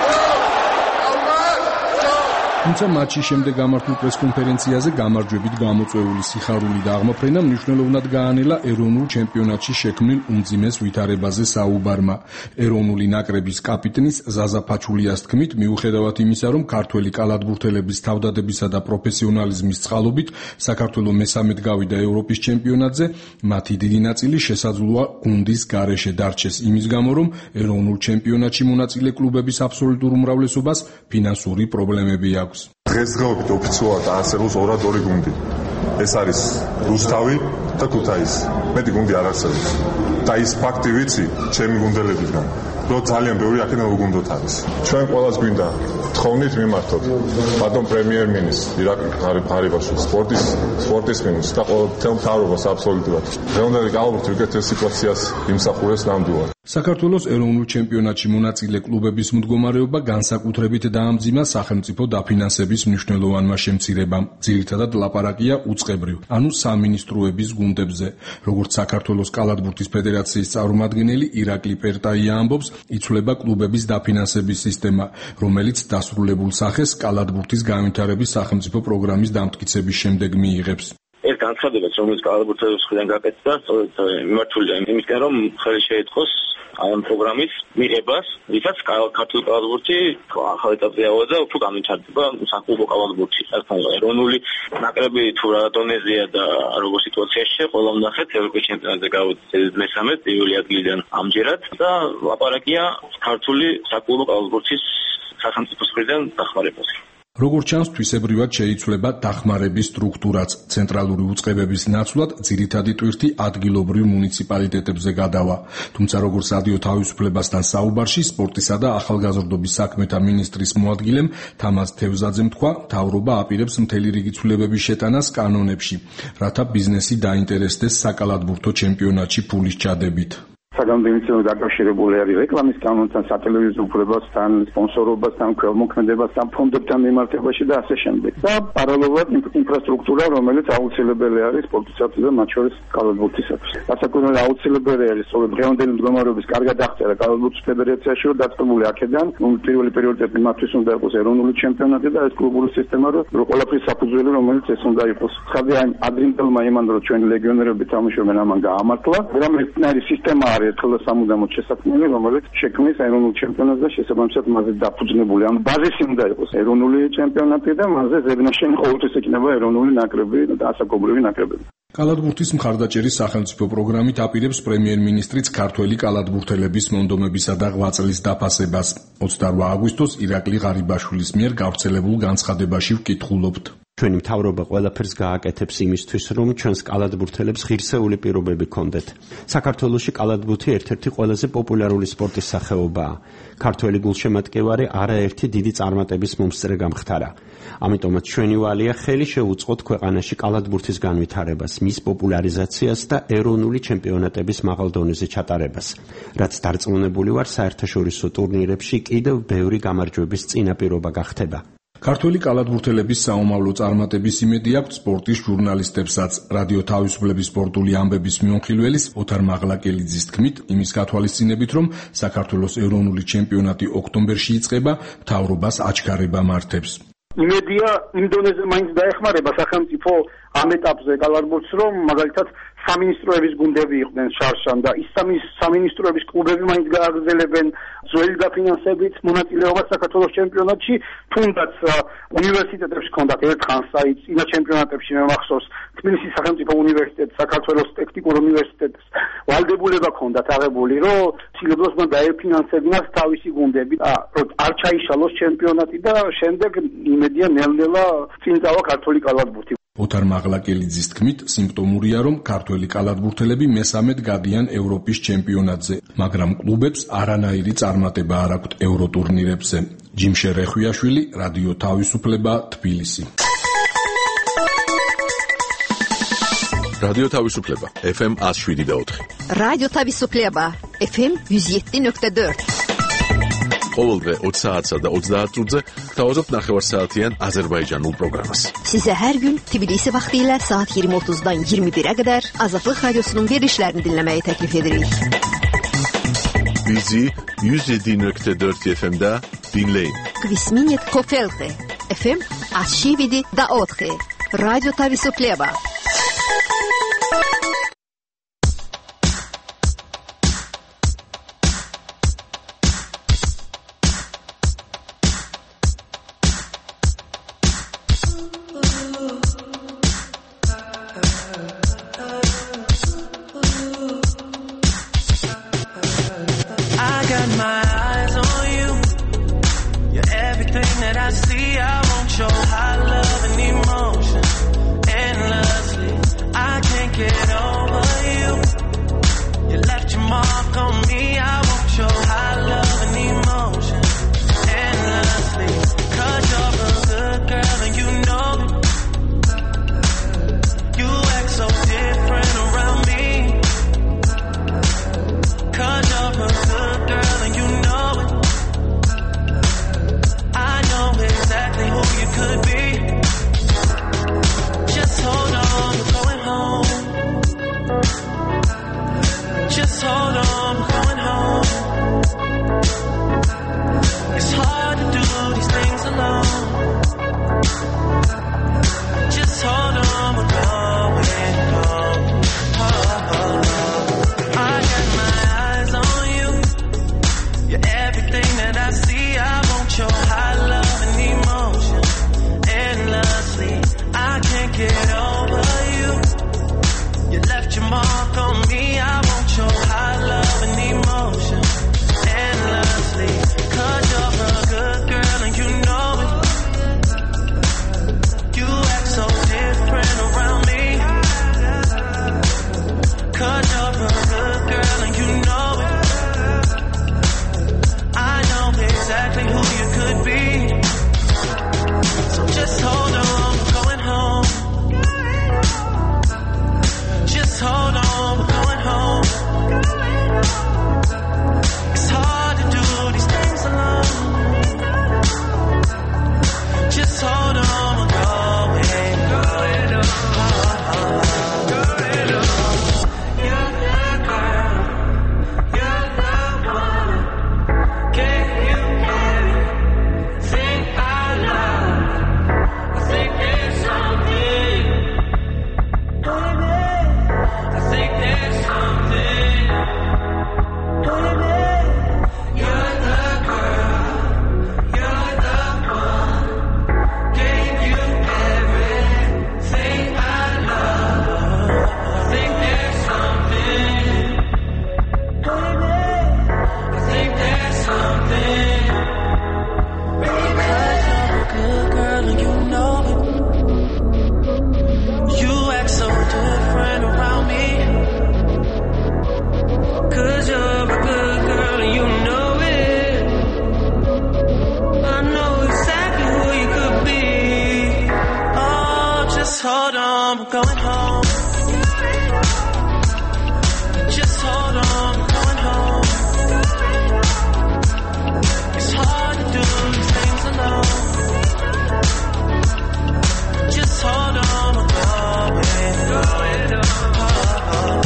თუმცა მატჩის შემდეგ გამართულ პრესკონფერენციაზე გამარჯვებით გამოწვეული სიხარული და აღმოფრენა მნიშვნელოვნად გაანელა ეროვნულ ჩემპიონატში შექმნილ უმძიმეს ვითარებაზე საუბარმა. ეროვნული ნაკრების კაპიტნის ზაზა ფაჩულიას თქმით, მიუხედავად იმისა, რომ ქართველი კალათბურთელების თავდადებისა და პროფესიონალიზმის წყალობით საქართველოს მესამედ გავიდა ევროპის ჩემპიონატზე, მათი დიდი ნაწილი შესაძლოა გუნდის გარეშე დარჩეს იმის გამო, რომ ეროვნულ ჩემპიონატში მონაწილე კლუბების აბსოლუტურ უმრავლესობას ფინანსური პრობლემები აქვს. დღესდღეობით ოფიციალურად არსებობს ორად ორი გუნდი. ეს არის რუსთავი და ქუთაისი. მეტი გუნდი არ არსებობს. და ის ფაქტი ვიცი ჩემი გუნდელებიდან, რომ ძალიან ბევრი აქედან უგუნდოთ არის. ჩვენ ყველას გვინდა თხოვნით მიმართოთ ბატონ პრემიერ-მინისტრს ირაკლი ღარიბაშვილს, სპორტის სპორტის მინისტრს და ყოველ მთავრობას აბსოლუტურად. დღევანდელი კალათბურთი უკეთეს სიტუაციას იმსახურეს ნამდვილად. საქართველოს ეროვნულ ჩემპიონატში მონაწილე კლუბების მდგომარეობა განსაკუთრებით დაამძიმა სახელმწიფო დაფინანსების მნიშვნელოვანმა შემცირებამ. ძირითადად ლაპარაკია უწყებრივ, ანუ სამინისტროების გუნდებზე. როგორც საქართველოს კალათბურთის ფედერაციის წარმომადგენელი ირაკლი პერტაია ამბობს, იცვლება კლუბების დაფინანსების სისტემა, რომელიც დასრულებულ სახეს კალათბურთის განვითარების სახელმწიფო პროგრამის დამტკიცების შემდეგ მიიღებს. ერთ განცხადებაც, რომელიც კალათბურთელების მხრიდან გაკეთდა, სწორედ მიმართულია იმისკენ, რომ ხელი შეეწყოს აი ამ პროგრამის მიღებას, ვისაც ქართული კალათბურთი ახალ ეტაპზე ავედა, უფრო განვითარდება საკლუბო კალათბურთი. ეროვნული ნაკრები თუ რა დონეზეა და როგორ სიტუაციაში, ყველა ნახეთ ევროპის ჩემპიონატზე გავუწევთ მესამე პირველი ადგილიდან ამჯერად და ლაპარაკია ქართული საკლუბო კალათბურთის სახელმწიფოს მხრიდან დახმარებაზე. როგორც ჩანს, თვისებრივად შეიცვლება დახმარების სტრუქტურაც. ცენტრალური უწყებების ნაცვლად ძირითადი ტვირთი ადგილობრივ მუნიციპალიტეტებზე გადავა. თუმცა როგორც რადიო თავისუფლებასთან საუბარში სპორტისა და ახალგაზრდობის საქმეთა მინისტრის მოადგილემ თამაზ თევზაძემ თქვა, მთავრობა აპირებს მთელი რიგი ცვლილებების შეტანას კანონებში, რათა ბიზნესი დაინტერესდეს საკალათბურთო ჩემპიონატში ფულის ჩადებით. საგამომცემლო დაკავშირებული არის რეკლამის კანონთან, სატელევიზიო უფლებასთან, სპონსორობასთან, ქველმოქმედებასთან, ფონდებთან მიმართებაში და ასე შემდეგ. და პარალელურად ინფრასტრუქტურა, რომელიც აუცილებელი არის სპორტისათვის და მათ შორის კალათბურთისათვის. გასაკუთრებით აუცილებელი არის სწორედ დღევანდელი მდგომარეობის კარგად აღწერა კალათბურთის ფედერაციაში, რომ დაწყებული აქედან, პირველი პრიორიტეტი მათთვის უნდა იყოს ეროვნული ჩემპიონატი და ეს კლუბური სისტემა, რომ ყველაფრის საფუძველი, რომელიც ეს უნდა იყოს. ხალხი ადრინდელმა იმან, რომ ჩვენი ლეგიონერები თამაშობენ, ამან გაამართლა, მაგრამ ერთნაირი სისტემა არის ერთხელ სამუდამოდ შესაქმნელი, რომელიც შექმნის ეროვნულ ჩემპიონატს და შესაბამისად მასზე დაფუძნებული. ამ ბაზისი უნდა იყოს ეროვნული ჩემპიონატი და მასზე ზებნაშენი ყოველთვის იქნება ეროვნული ნაკრები და ასაკობრივი ნაკრებები. კალათბურთის მხარდაჭერის სახელმწიფო პროგრამით აპირებს პრემიერ-მინისტრიც ქართველი კალათბურთელების მონდომებისა და ღვაწლის დაფასებას. ოცდაოთხ აგვისტოს ირაკლი ღარიბაშვილის მიერ გავრცელებულ განცხადებაში ვკითხულობთ. ჩვენი მთავრობა ყველაფერს გააკეთებს იმისთვის, რომ ჩვენს კალათბურთელებს ღირსეული პირობები ჰქონდეთ. საქართველოში კალათბურთი ერთ-ერთი ყველაზე პოპულარული სპორტის სახეობაა. ქართველი გულშემატკივარი არაერთი დიდი წარმატების მომსწრე გამხდარა. ამიტომაც ჩვენი ვალია ხელი შეუწყოთ ქვეყანაში კალათბურთის განვითარებას, მის პოპულარიზაციას და ეროვნული ჩემპიონატების მაღალ დონეზე ჩატარებას, რაც დარწმუნებული ვარ საერთაშორისო ტურნირებში კიდევ ბევრი გამარჯვების წინაპირობა გახდება. ქართველი კალათბურთელების საომავლო წარმატების იმედი აქვს სპორტის ჟურნალისტებსაც. რადიო თავისუფლების სპორტული ამბების მიმოხილველის ოთარ მაღლაკელიძის თქმით, იმის გათვალისწინებით, რომ საქართველოს ეროვნული ჩემპიონატი ოქტომბერში იწყება, მთავრობას აჩქარება მართებს. იმედია იმ დონეზე მაინც დაეხმარება სახელმწიფო ამ ეტაპზე კალათბურთს, რომ მაგალითად სამინისტროების გუნდები იყვნენ შარშან და ის სამინისტროების კლუბები მაინც გააგრძელებენ ძველი დაფინანსებით მონაწილეობას საქართველოს ჩემპიონატში, თუნდაც უნივერსიტეტებში ჰქონდათ ერთხანს, აი წინა ჩემპიონატებში მე მახსოვს თბილისის სახელმწიფო უნივერსიტეტს, საქართველოს ტექნიკურ უნივერსიტეტს ვალდებულება ჰქონდათ აღებული, რომ ცდილობდნენ დაეფინანსებინათ თავისი გუნდები და რომ არ ჩაიშალოს ჩემპიონატი და შემდეგ იმედია ნელ-ნელა წინ წავა ქართული კალათბურთი. ოთარ მაღლაკელიძის თქმით, სიმპტომურია, რომ ქართველი კალათბურთელები მესამედ გადიან ევროპის ჩემპიონატზე, მაგრამ კლუბებს არანაირი წარმატება არ აქვთ ევროტურნირებზე. ჯიმშე რეხვიაშვილი, რადიო თავისუფლება, თბილისი. რადიო თავისუფლება, ეფ ემ ათს შვიდი და ოთხი. რადიო თავისუფლება, ეფ ემ yüz yedi nokta dört. ყოველდღე ოცი საათსა და ოცდაათ წუთზე გთავაზობთ ნახევარსაათიან აზერბაიჯანულ პროგრამას. Size her gün Tbilisi vaxtilə saat iyirmi otuzdan iyirmi birə qədər Azadlıq Radiosunun verilişlərini dinləməyi təklif edirik. Bizi yüz yedi nokta dört efe em'də dinləyin. Kvisminit Kofelte, efe em ათს შვიდი და ოთხი. Radio Tavisupleba. Just hold on, we're going on, we're going home. Just hold on, we're going home. It's hard to do things alone. Just hold on, we're going, going home.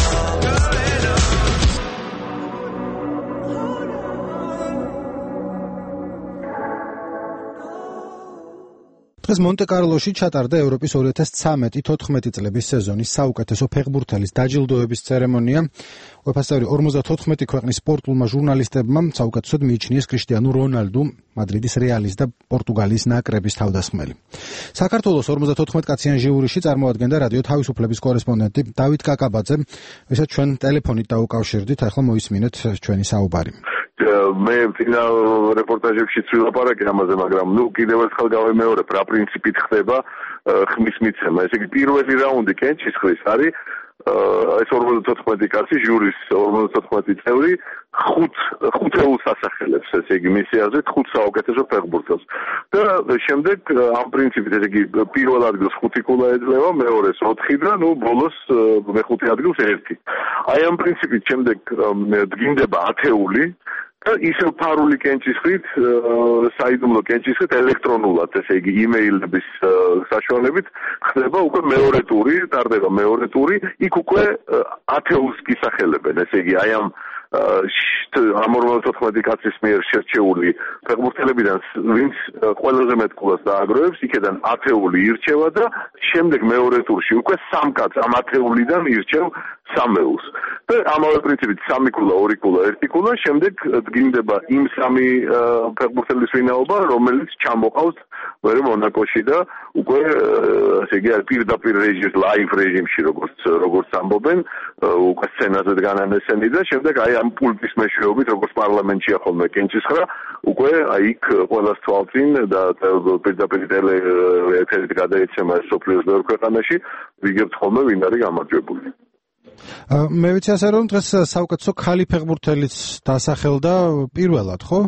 დღეს მონტე-კარლოში ჩატარდა ევროპის ორი ათას ცხრამეტი თოთხმეტი წლების სეზონის საუკეთესო ფეხბურთელის დაჯილდოების ცერემონია. უეფა-ს წევრი ორმოცდათოთხმეტი ქვეყნის სპორტულმა ჟურნალისტებმა საუკეთესოდ მიიჩნიეს კრიშტიანო რონალდუ, მადრიდის რეალის და პორტუგალიის ნაკრების თავდასხმელი. საქართველოს ორმოცდათოთხმეტ კაციან ჟიურიში წარმოადგენდა რადიო თავისუფლების კორესპონდენტი დავით კაკაბაძე, ვისაც ჩვენ ტელეფონით დაუკავშირდით, ახლა მოისმინეთ ჩვენი საუბარი. მე წინა რეპორტაჟებში ვილაპარაკე ამაზე, მაგრამ ნუ კიდევ ერთხელ გავემეორებ, რა პრინციპით ხდება ხმის მიცემა. ესე იგი პირველი რაუნდი კენჭისყრის არის ეს ორმოცდათოთხმეტი კაცი ჟურის ორმოცდათოთხმეტი წევრი ხუთ ხუთეულს ასახელებს, ესე იგი მისი აზრით ხუთ საუკეთესო ფეხბურთელს. და შემდეგ ამ პრინციპით, ესე იგი პირველ ადგილს ხუთი კულა ეძლევა, მეორეს ოთხი და ნუ ბოლოს მეხუთე ადგილს ერთი. აი ამ პრინციპით შემდეგ დგინდება ათეული და ისევ ფარული კენჭისყრით, საიდუმლო კენჭისყრით ელექტრონულად, ესე იგი იმეილების საშუალებით ხდება უკვე მეორე ტური, ტარდება მეორე ტური, იქ უკვე ათეულს გისახელებენ, ესე იგი აი ამ ამ ორმოცდათოთხმეტი კაცის მიერ შერჩეული ფეხბურთელებიდან ვინც ყველაზე მეტ კულას დააგროვებს, იქიდან ათეული ირჩევა და შემდეგ მეორე ტურში უკვე სამ კაცს ამ ათეულიდან ირჩევ სამეულს. და ამავე პრინციპით სამი კულა, ორი კულა, ერთი კულა, შემდეგ დგინდება იმ სამი ფეხბურთელის ვინაობა, რომელიც ჩამოყავს მერე მონაკოში და უკვე ესე იგი პირდაპირ რეჟიმში, ლაივ რეჟიმში, როგორც როგორც ამბობენ, უკვე სცენაზე დგანანესენი და შემდეგ აი ამ პულტის მეშვეობით, როგორც პარლამენტშია ხოლმე კენჭისყრა, უკვე აი იქ ყველას თვალწინ და პირდაპირ ტელე ეთერით გადაეცემა სოფლიოს ბევრ ქვეყანაში, ვიგებთ ხოლმე ვინ არის გამარჯვებული. მე ვიცი ასე რომ დღეს საუკეთესო ქალი ფეხბურთელიც დასახელდა პირველად, ხო?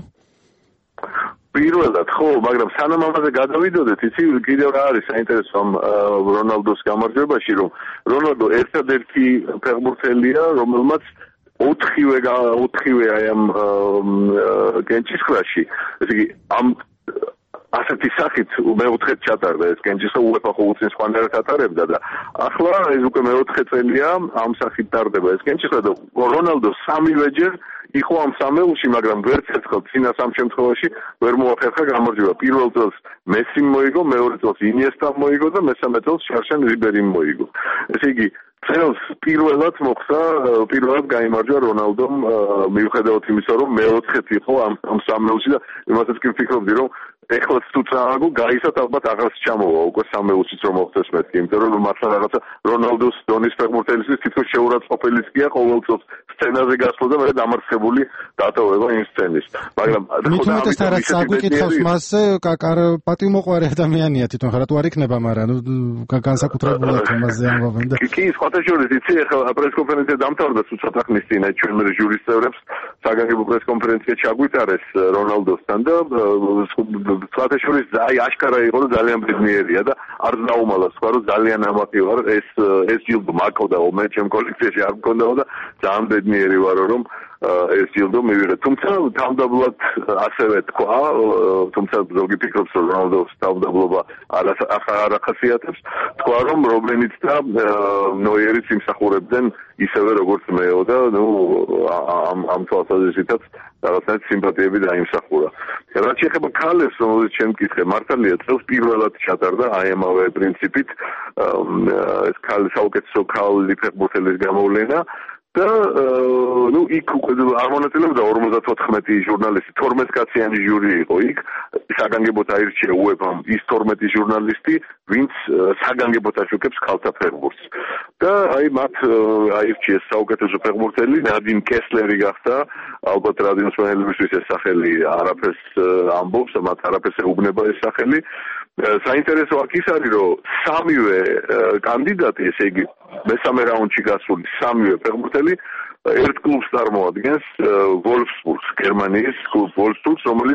პირველად, ხო, მაგრამ სანამ ამაზე გადავიდოდეთ, იცი, კიდევ რა არის საინტერესო ამ რონალდოს გამარჯვებაში, რომ რონალდო ერთადერთი ფეხბურთელია, რომელმაც ოთხივე ოთხივე აი ამ კენჭისყრაში, ესე იგი ამ ასეთი სახით მეოთხედ ჩატარდა ეს კენჭისყრა, უეფა ხო უცინს სხვანაირად ატარებდა და ახლა ეს უკვე მეოთხე წელია ამ სახით ტარდება ეს კენჭისყრა და რონალდო სამივეჯერ იყო ამ სამეულში, მაგრამ ვერც ერთხელ წინა სამ შემთხვევაში ვერ მოახერხა გამარჯვება. პირველ წელს მესიმ მოიგო, მეორე წელს ინიესტამ მოიგო და მესამე წელს შარშან რიბერიმ მოიგო. ესე იგი წელს პირველად მოხდა, პირველად გაიმარჯვა რონალდომ, მიუხედავად იმისა, რომ მეოთხედ იყო ამ ამ სამეულში და იმასაც კი ვფიქრობდი, რომ ეხლაც თუ წააგო, გაისათ ალბათ აღარც ჩამოვა უკვე სამეულშიც რომ მოხდეს მეთქი, იმიტომ რომ მართლა რაღაცა რონალდოს დონის ფეხბურთელისთვის თითქოს შეურაცხყოფელიც კი აქვს, ყოველ წელს სცენაზე გასვლა და მე დამარცხებული დატოვება იმ სცენის. მაგრამ მithumetes რაც აგვიკითხავს მასზე, კაკარ პატიმოყვარე ადამიანია თვითონ ხარ თუ არ იქნება, მაგრამ განსაკუთრებულად მასზე ამბობენ და კი, სხვათა შორის იცი, ახლა პრესკონფერენცია დამთავრდა ცოტა ხნის წინ, ჩვენ მე ჟურის წევრებს საგანგებო პრესკონფერენცია ჩაგვიტარეს რონალდოსთან და სხვათა შორის აი აშკარა იყო რომ ძალიან ბედნიერია და არ დაუმალა სხვა რომ ძალიან ამაყი ვარ ეს ეს ჯილდო მაქოდა მე ჩემ კოლექციაში არ მქონდა და ძალიან ბედნიერი ვარ რომ ეს ჯილდო მივიღე. თუმცა თავდაპირველად ასევე თქვა, თუმცა ზოგი ფიქრობს რომ რონალდოს თავდაპირველობა არ ახასიათებს, თქვა რომ რობენიც და ნოიერიც იმსახურებდნენ ისევე როგორც მეო და ნუ ამ ამ თვალსაზრისითაც რაღაცნაირად სიმპათიები დაიმსახურა. რაც შეეხება ქალებს, რომელზეც შენ მკითხე, მართალია წელს პირველად ჩატარდა აი ამავე პრინციპით ეს ქალი საუკეთესო ქალი ფეხბურთელის გამოვლენა და ნუ იქ უკვე არ მონაწილეობდა ორმოცდათოთხმეტი ჟურნალისტი, თორმეტ კაციანი ჟური იყო იქ, საგანგებოდ აირჩია უეფამ ის თორმეტი ჟურნალისტი, ვინც საგანგებოდ აშუქებს ქალთა ფეხბურთს. და აი მათ აირჩიეს საუკეთესო ფეხბურთელი, ნადინ კესლერი გახდა, ალბათ რადიოს მშენებლისთვის ეს სახელი არაფერს ამბობს, მათ არაფერს ეუბნება ეს სახელი. საინტერესო აქ ის არის, რომ სამივე კანდიდატი, ესე იგი მესამე რაუნდში გასული სამივე ფეხბურთელი ერთ კლუბს წარმოადგენს, ვოლფსბურგს, გერმანიის კლუბ ვოლფსბურგს, რომელიც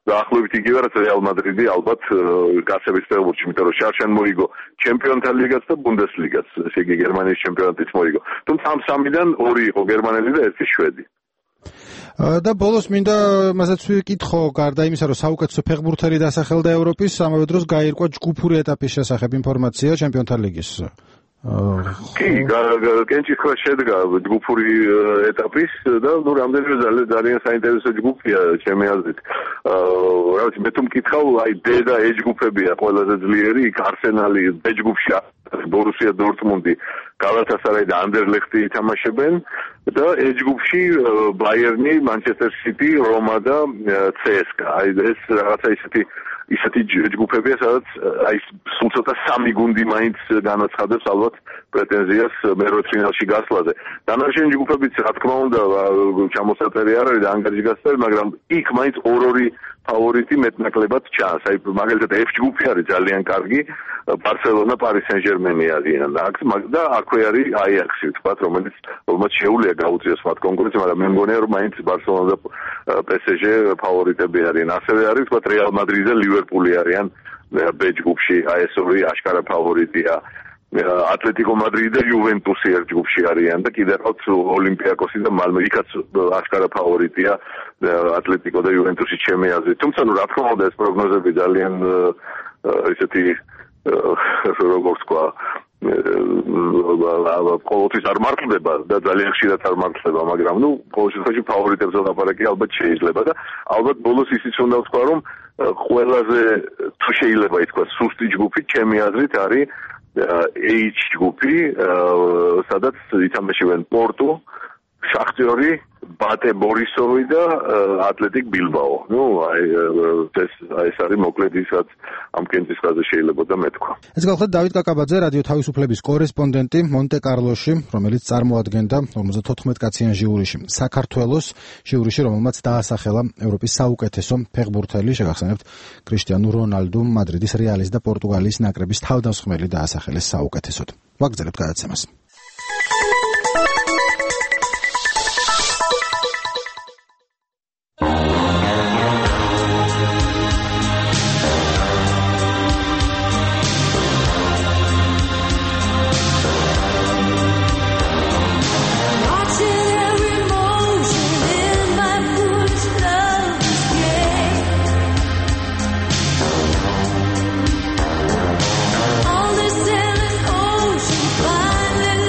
დაახლოებით იგივე რაც რეალ მადრიდი ალბათ გასების ფეხბურთში, იმიტომ რომ შარშან მოიგო ჩემპიონთა ლიგაც და ბუნდესლიგაც, ესე იგი გერმანიის ჩემპიონატიც მოიგო. თუმცა ამ სამიდან ორი იყო გერმანელი და ერთი შვედი. და ბოლოს მინდა მასაც ვიკითხო, გარდა იმისა, რომ საუკეთესო ფეხბურთელი დასახელდა ევროპის, ამავე დროს გაირკვა ჯგუფური ეტაპის შესახებ ინფორმაცია ჩემპიონთა ლიგის. კი, კენჭის ქვეშ შედგა ჯგუფური ეტაპის და ნუ რამდენიმე ძალიან საინტერესო ჯგუფია ჩემი აზრით. რა ვიცი, მე თუ მკითხავ, აი დ და E ჯგუფებია ყველაზე ძლიერი, იქ არსენალი B ჯგუფში, ბორუსია დორტმუნდი, გალათასარაი და ანდერლეხტი ითამაშებენ და E ჯგუფში ბაიერნი, მანჩესტერ სიტი, რომა და C S K A. აი ეს რაღაცა ისეთი ისეთი ჯგუფებია, სადაც აი სულ ცოტა სამი გუნდი მაინც განაცხადებს ალბათ პრეტენზიას მერვედფინალში გასვლაზე. დანარჩენი ჯგუფებიც რა თქმა უნდა ჩამოსაწერი არ არის და ანგარიშგასწრები, მაგრამ იქ მაინც ორ-ორი ფავორიტი მეტნაკლებად ჩანს. აი მაგალითად F ჯგუფი არის ძალიან კარგი, ბარსელონა, პარი სენ-ჟერმენი არიან და აქ და აქვე არის აიაქსი, ვთქვათ, რომელიც რომელიც შეუძლია გაუწიოს მათ კონკურენცია, მაგრამ მე მგონია რომ მაინც ბარსელონა და P S G ფავორიტები არიან. ასევე არის ვთქვათ რეალ მადრიდი და ლივერპული არიან B ჯგუფში, აი ეს ორი აშკარა ფავორიტია. ატლეტიკო მადრიდი და იუვენტუსი ერთ ჯგუფში არიან და კიდევ ყავს ოლიმპიაკოსი და მალმე, იქაც აშკარა ფავორიტია ატლეტიკო და იუვენტუსი ჩემი აზრით. თუმცა ნუ რა თქმა უნდა ეს პროგნოზები ძალიან ისეთი როგორც თქვა ყოველთვის არ მართლდება და ძალიან ხშირად არ მართლდება, მაგრამ ნუ ყოველ შემთხვევაში ფავორიტებზე ლაპარაკი ალბათ შეიძლება და ალბათ ბოლოს ისიც უნდა ვთქვა, რომ ყველაზე თუ შეიძლება ითქვას სუსტი ჯგუფი ჩემი აზრით არის H ჯგუფი, სადაც ითამაშებენ პორტუ, შახტიორი, ბატე ბორისოვი და ატლეტიკ ბილბაო. ნუ აი ეს ეს არის მოკლედ ისაც ამ კენჭის ხაზზე შეიძლება და მეთქვა. ეს გახლავთ დავით კაკაბაძე, რადიო თავისუფლების კორესპონდენტი მონტე-კარლოში, რომელიც წარმოადგენდა ორმოცდათოთხმეტ კაციან ჟიურიში საქართველოს ჟიურიში, რომელმაც დაასახელა ევროპის საუკეთესო ფეხბურთელი, შეგახსენებთ, კრისტიანო რონალდუ, მადრიდის რეალის და პორტუგალიის ნაკრების თავდამსხმელი დაასახელეს საუკეთესოდ. ვაგრძელებთ გადაცემას. All this endless ocean finally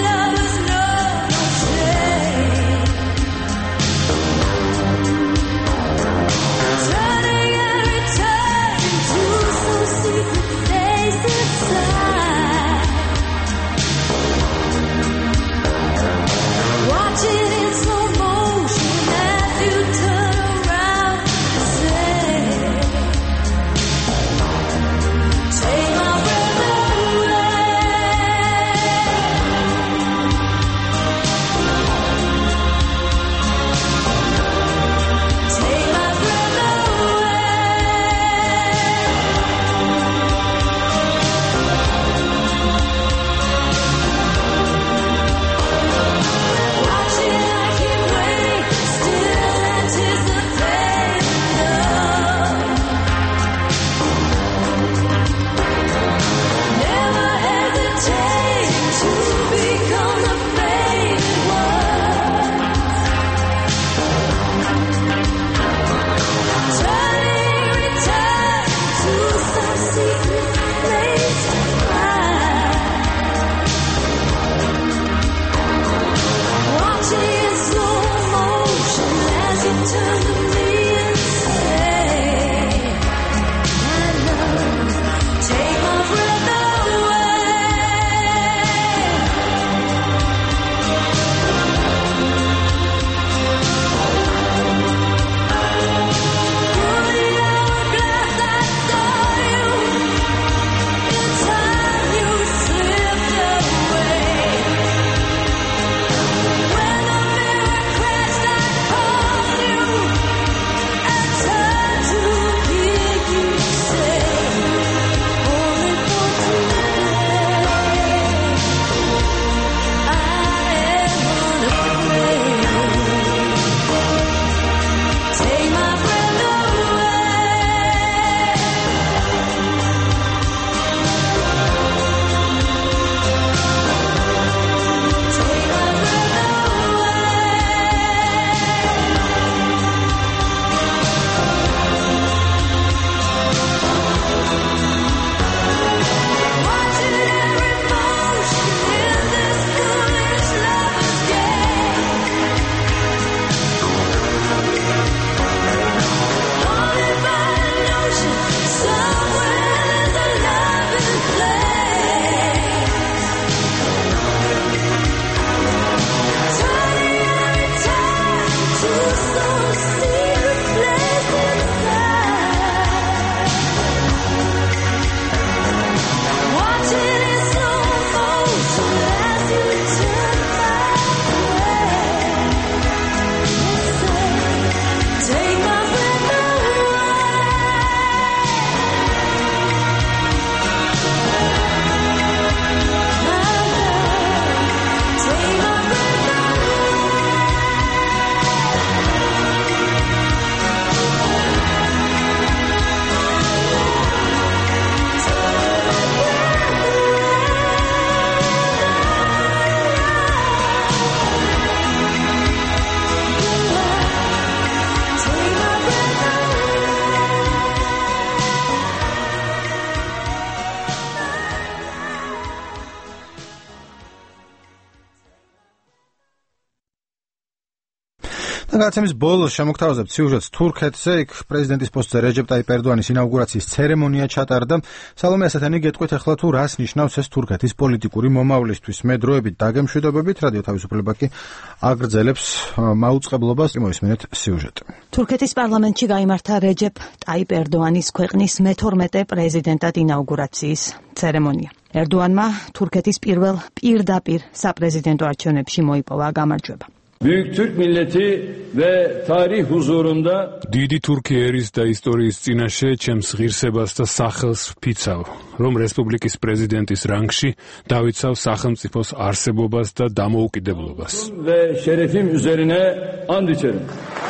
გადაცემის ბოლოს შემოგთავაზებთ სიუჟეტს თურქეთზე, იქ პრეზიდენტის პოსტზე რეჯეპ ტაიპ ერდოანის ინაუგურაციის ცერემონია ჩატარდა. სალომე ასათანი გეტყვით ახლა თუ რას ნიშნავს ეს თურქეთის პოლიტიკური მომავლისთვის. მე დროებით დაგემშვიდობებით, რადიო თავისუფლება კი აგრძელებს მაუწყებლობას. მოისმინეთ სიუჟეტი. თურქეთის პარლამენტში გაიმართა რეჯეპ ტაიპ ერდოანის ქვეყნის მეთორმეტე პრეზიდენტად ინაუგურაციის ცერემონია. ერდოანმა თურქეთის პირველ პირდაპირ საპრეზიდენტო არჩევნებში მოიპოვა გამარჯვება. Büyük Türk milleti ve tarih huzurunda დიდი თურქი ერის და ისტორიის წინაშე ჩემს ღირსებას და სახელს ვფიცავ, რომ რესპუბლიკის პრეზიდენტის რანგში დავიცავ სახელმწიფოს არსებობას და დამოუკიდებლობას. ve şerefim üzerine and içerim.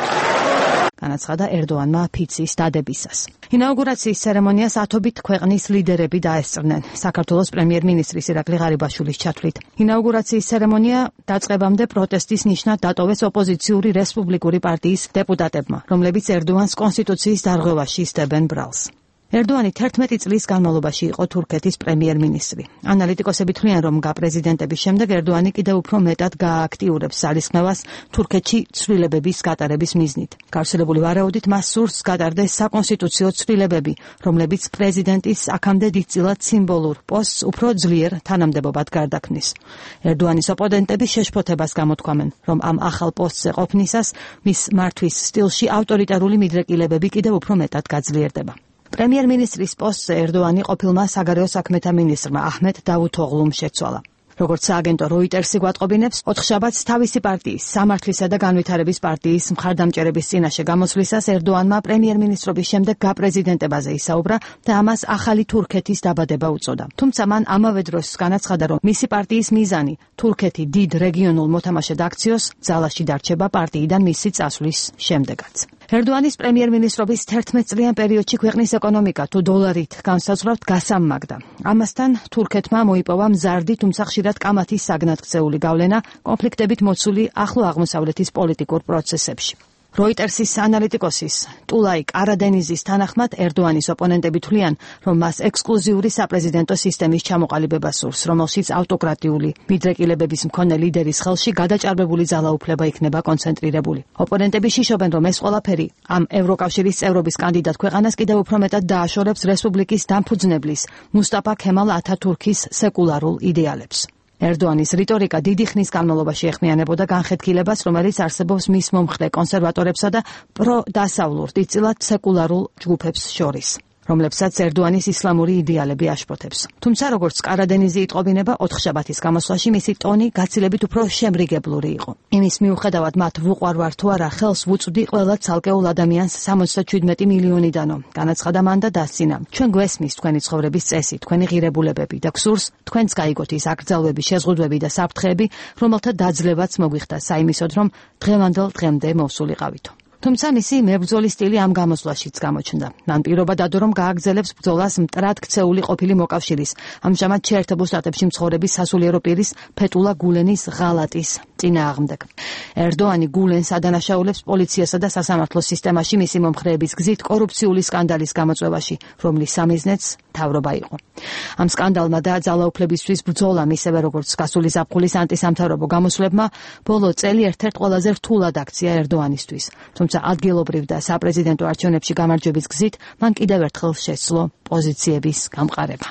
განაცხადა ერდოანმა ფიცის დადებისას. ინაუგურაციის ცერემონიას ათობით ქვეყნის ლიდერები დაესწრნენ საქართველოს პრემიერ-მინისტრის ირაკლი ღარიბაშვილის ჩათვლით. ინაუგურაციის ცერემონია დაწყებამდე პროტესტის ნიშნად დატოვეს ოპოზიციური რესპუბლიკური პარტიის დეპუტატებმა, რომლებიც ერდოანს კონსტიტუციის დარღვევაში ისდებენ ბრალს. ერდოანი თერთმეტი წლის განმავლობაში იყო თურქეთის პრემიერ-მინისტრი. ანალიტიკოსები თვლიან, რომ გაპრეზიდენტების შემდეგ ერდოანი კიდევ უფრო მეტად გაააქტიურებს ძალისხმევას თურქეთში ცვლილებების გატარების მიზნით. გავრცელებული ვარაუდით მას სურს გატარდეს საკონსტიტუციო ცვლილებები, რომლებიც პრეზიდენტის აქამდე დიდწილად სიმბოლურ პოსტს უფრო ძლიერ თანამდებობად გარდაქმნის. ერდოანის ოპონენტები შეშფოთებას გამოთქვამენ, რომ ამ ახალ პოსტზე ყოფნისას მის მართვის სტილში ავტორიტარული მიდრეკილებები კიდევ უფრო მეტად გაძლიერდება. პრემიერ-მინისტრის პოსტზე ერდოანი ყოფილმა საგარეო საქმეთა მინისტრმა აჰმედ დავუთოღლუმ შეცვალა. როგორც სააგენტო როიტერსი გვატყობინებს, ოთხშაბათს თავისი პარტიის, სამართლისა და განვითარების პარტიის მხარდამჭერების წინაშე გამოსვლისას ერდოანმა პრემიერ-მინისტრობის შემდეგ გაპრეზიდენტებაზე ისაუბრა და ამას ახალი თურქეთის დაბადება უწოდა. თუმცა მან ამავე დროს განაცხადა, რომ მისი პარტიის მიზანი თურქეთი დიდ რეგიონულ მოთამაშედ აქციოს ძალაში დარჩება პარტიიდან მისი წასვლის შემდეგაც. ერდოანის პრემიერ-მინისტრობის თერთმეტ წლიან პერიოდში ქვეყნის ეკონომიკა თუ დოლარით განსაზღვრავთ გასამმაგდა. ამასთან თურქეთმა მოიპოვა მზარდი, თუმცა ხშირად კამათის საგნათქცეული გავლენა კონფლიქტებით მოცული ახლო აღმოსავლეთის პოლიტიკურ პროცესებში. როიტერსის ანალიტიკოსის ტულაი კარადენიზის თანახმად ერდოანის ოპონენტები თვლიან, რომ მას ექსკლუზიური საპრეზიდენტო სისტემის ჩამოყალიბება სურს, რომელშიც ავტოკრატიული მიდრეკილებების მქონე ლიდერის ხელში გადაჭარბებული ძალაუფლება იქნება კონცენტრირებული. ოპონენტები შიშობენ, რომ ეს ყველაფერი ამ ევროკავშირის წევრობის კანდიდატ ქვეყანას კიდევ უფრო მეტად დააშორებს რესპუბლიკის დამფუძნებლის მუსტაფა ქემალ ათათურქის სეკულარულ იდეალებს. ერდოანის რიტორიკა დიდი ხნის განმავლობაში ეხმიანებოდა განხეთქილებას, რომელიც არსებობს მის მომხრე კონსერვატორებსა და პრო-დასავლურ, დიდწილად სეკულარულ ჯგუფებს შორის, რომლებსაც ერდოანის ისლამური იდეალები აშფოთებს. თუმცა, როგორც კარადენიზი იტყობინება, ოთხშაბათის გამოსვლაში მისი ტონი გაცილებით უფრო შემრიგებლური იყო. იმის მიუხედავად, მათ ვუყვარვარ თუ არა, ხელს ვუწვდი ყველა ცალკეულ ადამიანს სამოცდაშვიდმეტი მილიონიდანო. განაცხადა მან და დასცინა: ჩვენ გვესმის თქვენი ცხოვრების წესი, თქვენი ღირებულებები და გსურს თქვენც გაიგოთ ის აკრძალვები, შეზღუდვები და საფრთხეები, რომელთა დაძლევაც მოგვიხდა საიმისოდ, რომ დღევანდელ დღემდე მოვსულიყავითო. თუმცა მისი მებრძოლის სტილი ამ გამოსვლაშიც გამოჩნდა. მან პირობა დადო, რომ გააგრძელებს ბრძოლას მტრად ქცეული ყოფილი მოკავშირის, ამჟამად შეერთებულ შტატებში მცხოვრების სასულიერო პირის ფეტულა გულენის ღალატის წინააღმდეგ. ერდოანი გულენს ადანაშაულებს პოლიციასა და სასამართლო სისტემაში მისი მომხრეების გზით კორუფციული სკანდალის გამოწვევაში, რომლის სამიზნეც მთავრობა იყო. ამ სკანდალმა და ძალაუფლებისთვის ბრძოლა, ისევე როგორც გასული ზაფხულის ანტისამთავრობო გამოსვლებმა, ბოლო წელი ერთ-ერთ ყველაზე რთულად აქცია ერდოანისთვის. თუმცა ადგილობრივ და საპრეზიდენტო არჩევნებში გამარჯვების გზით მან კიდევ ერთხელ შესძლო პოზიციების გამყარება.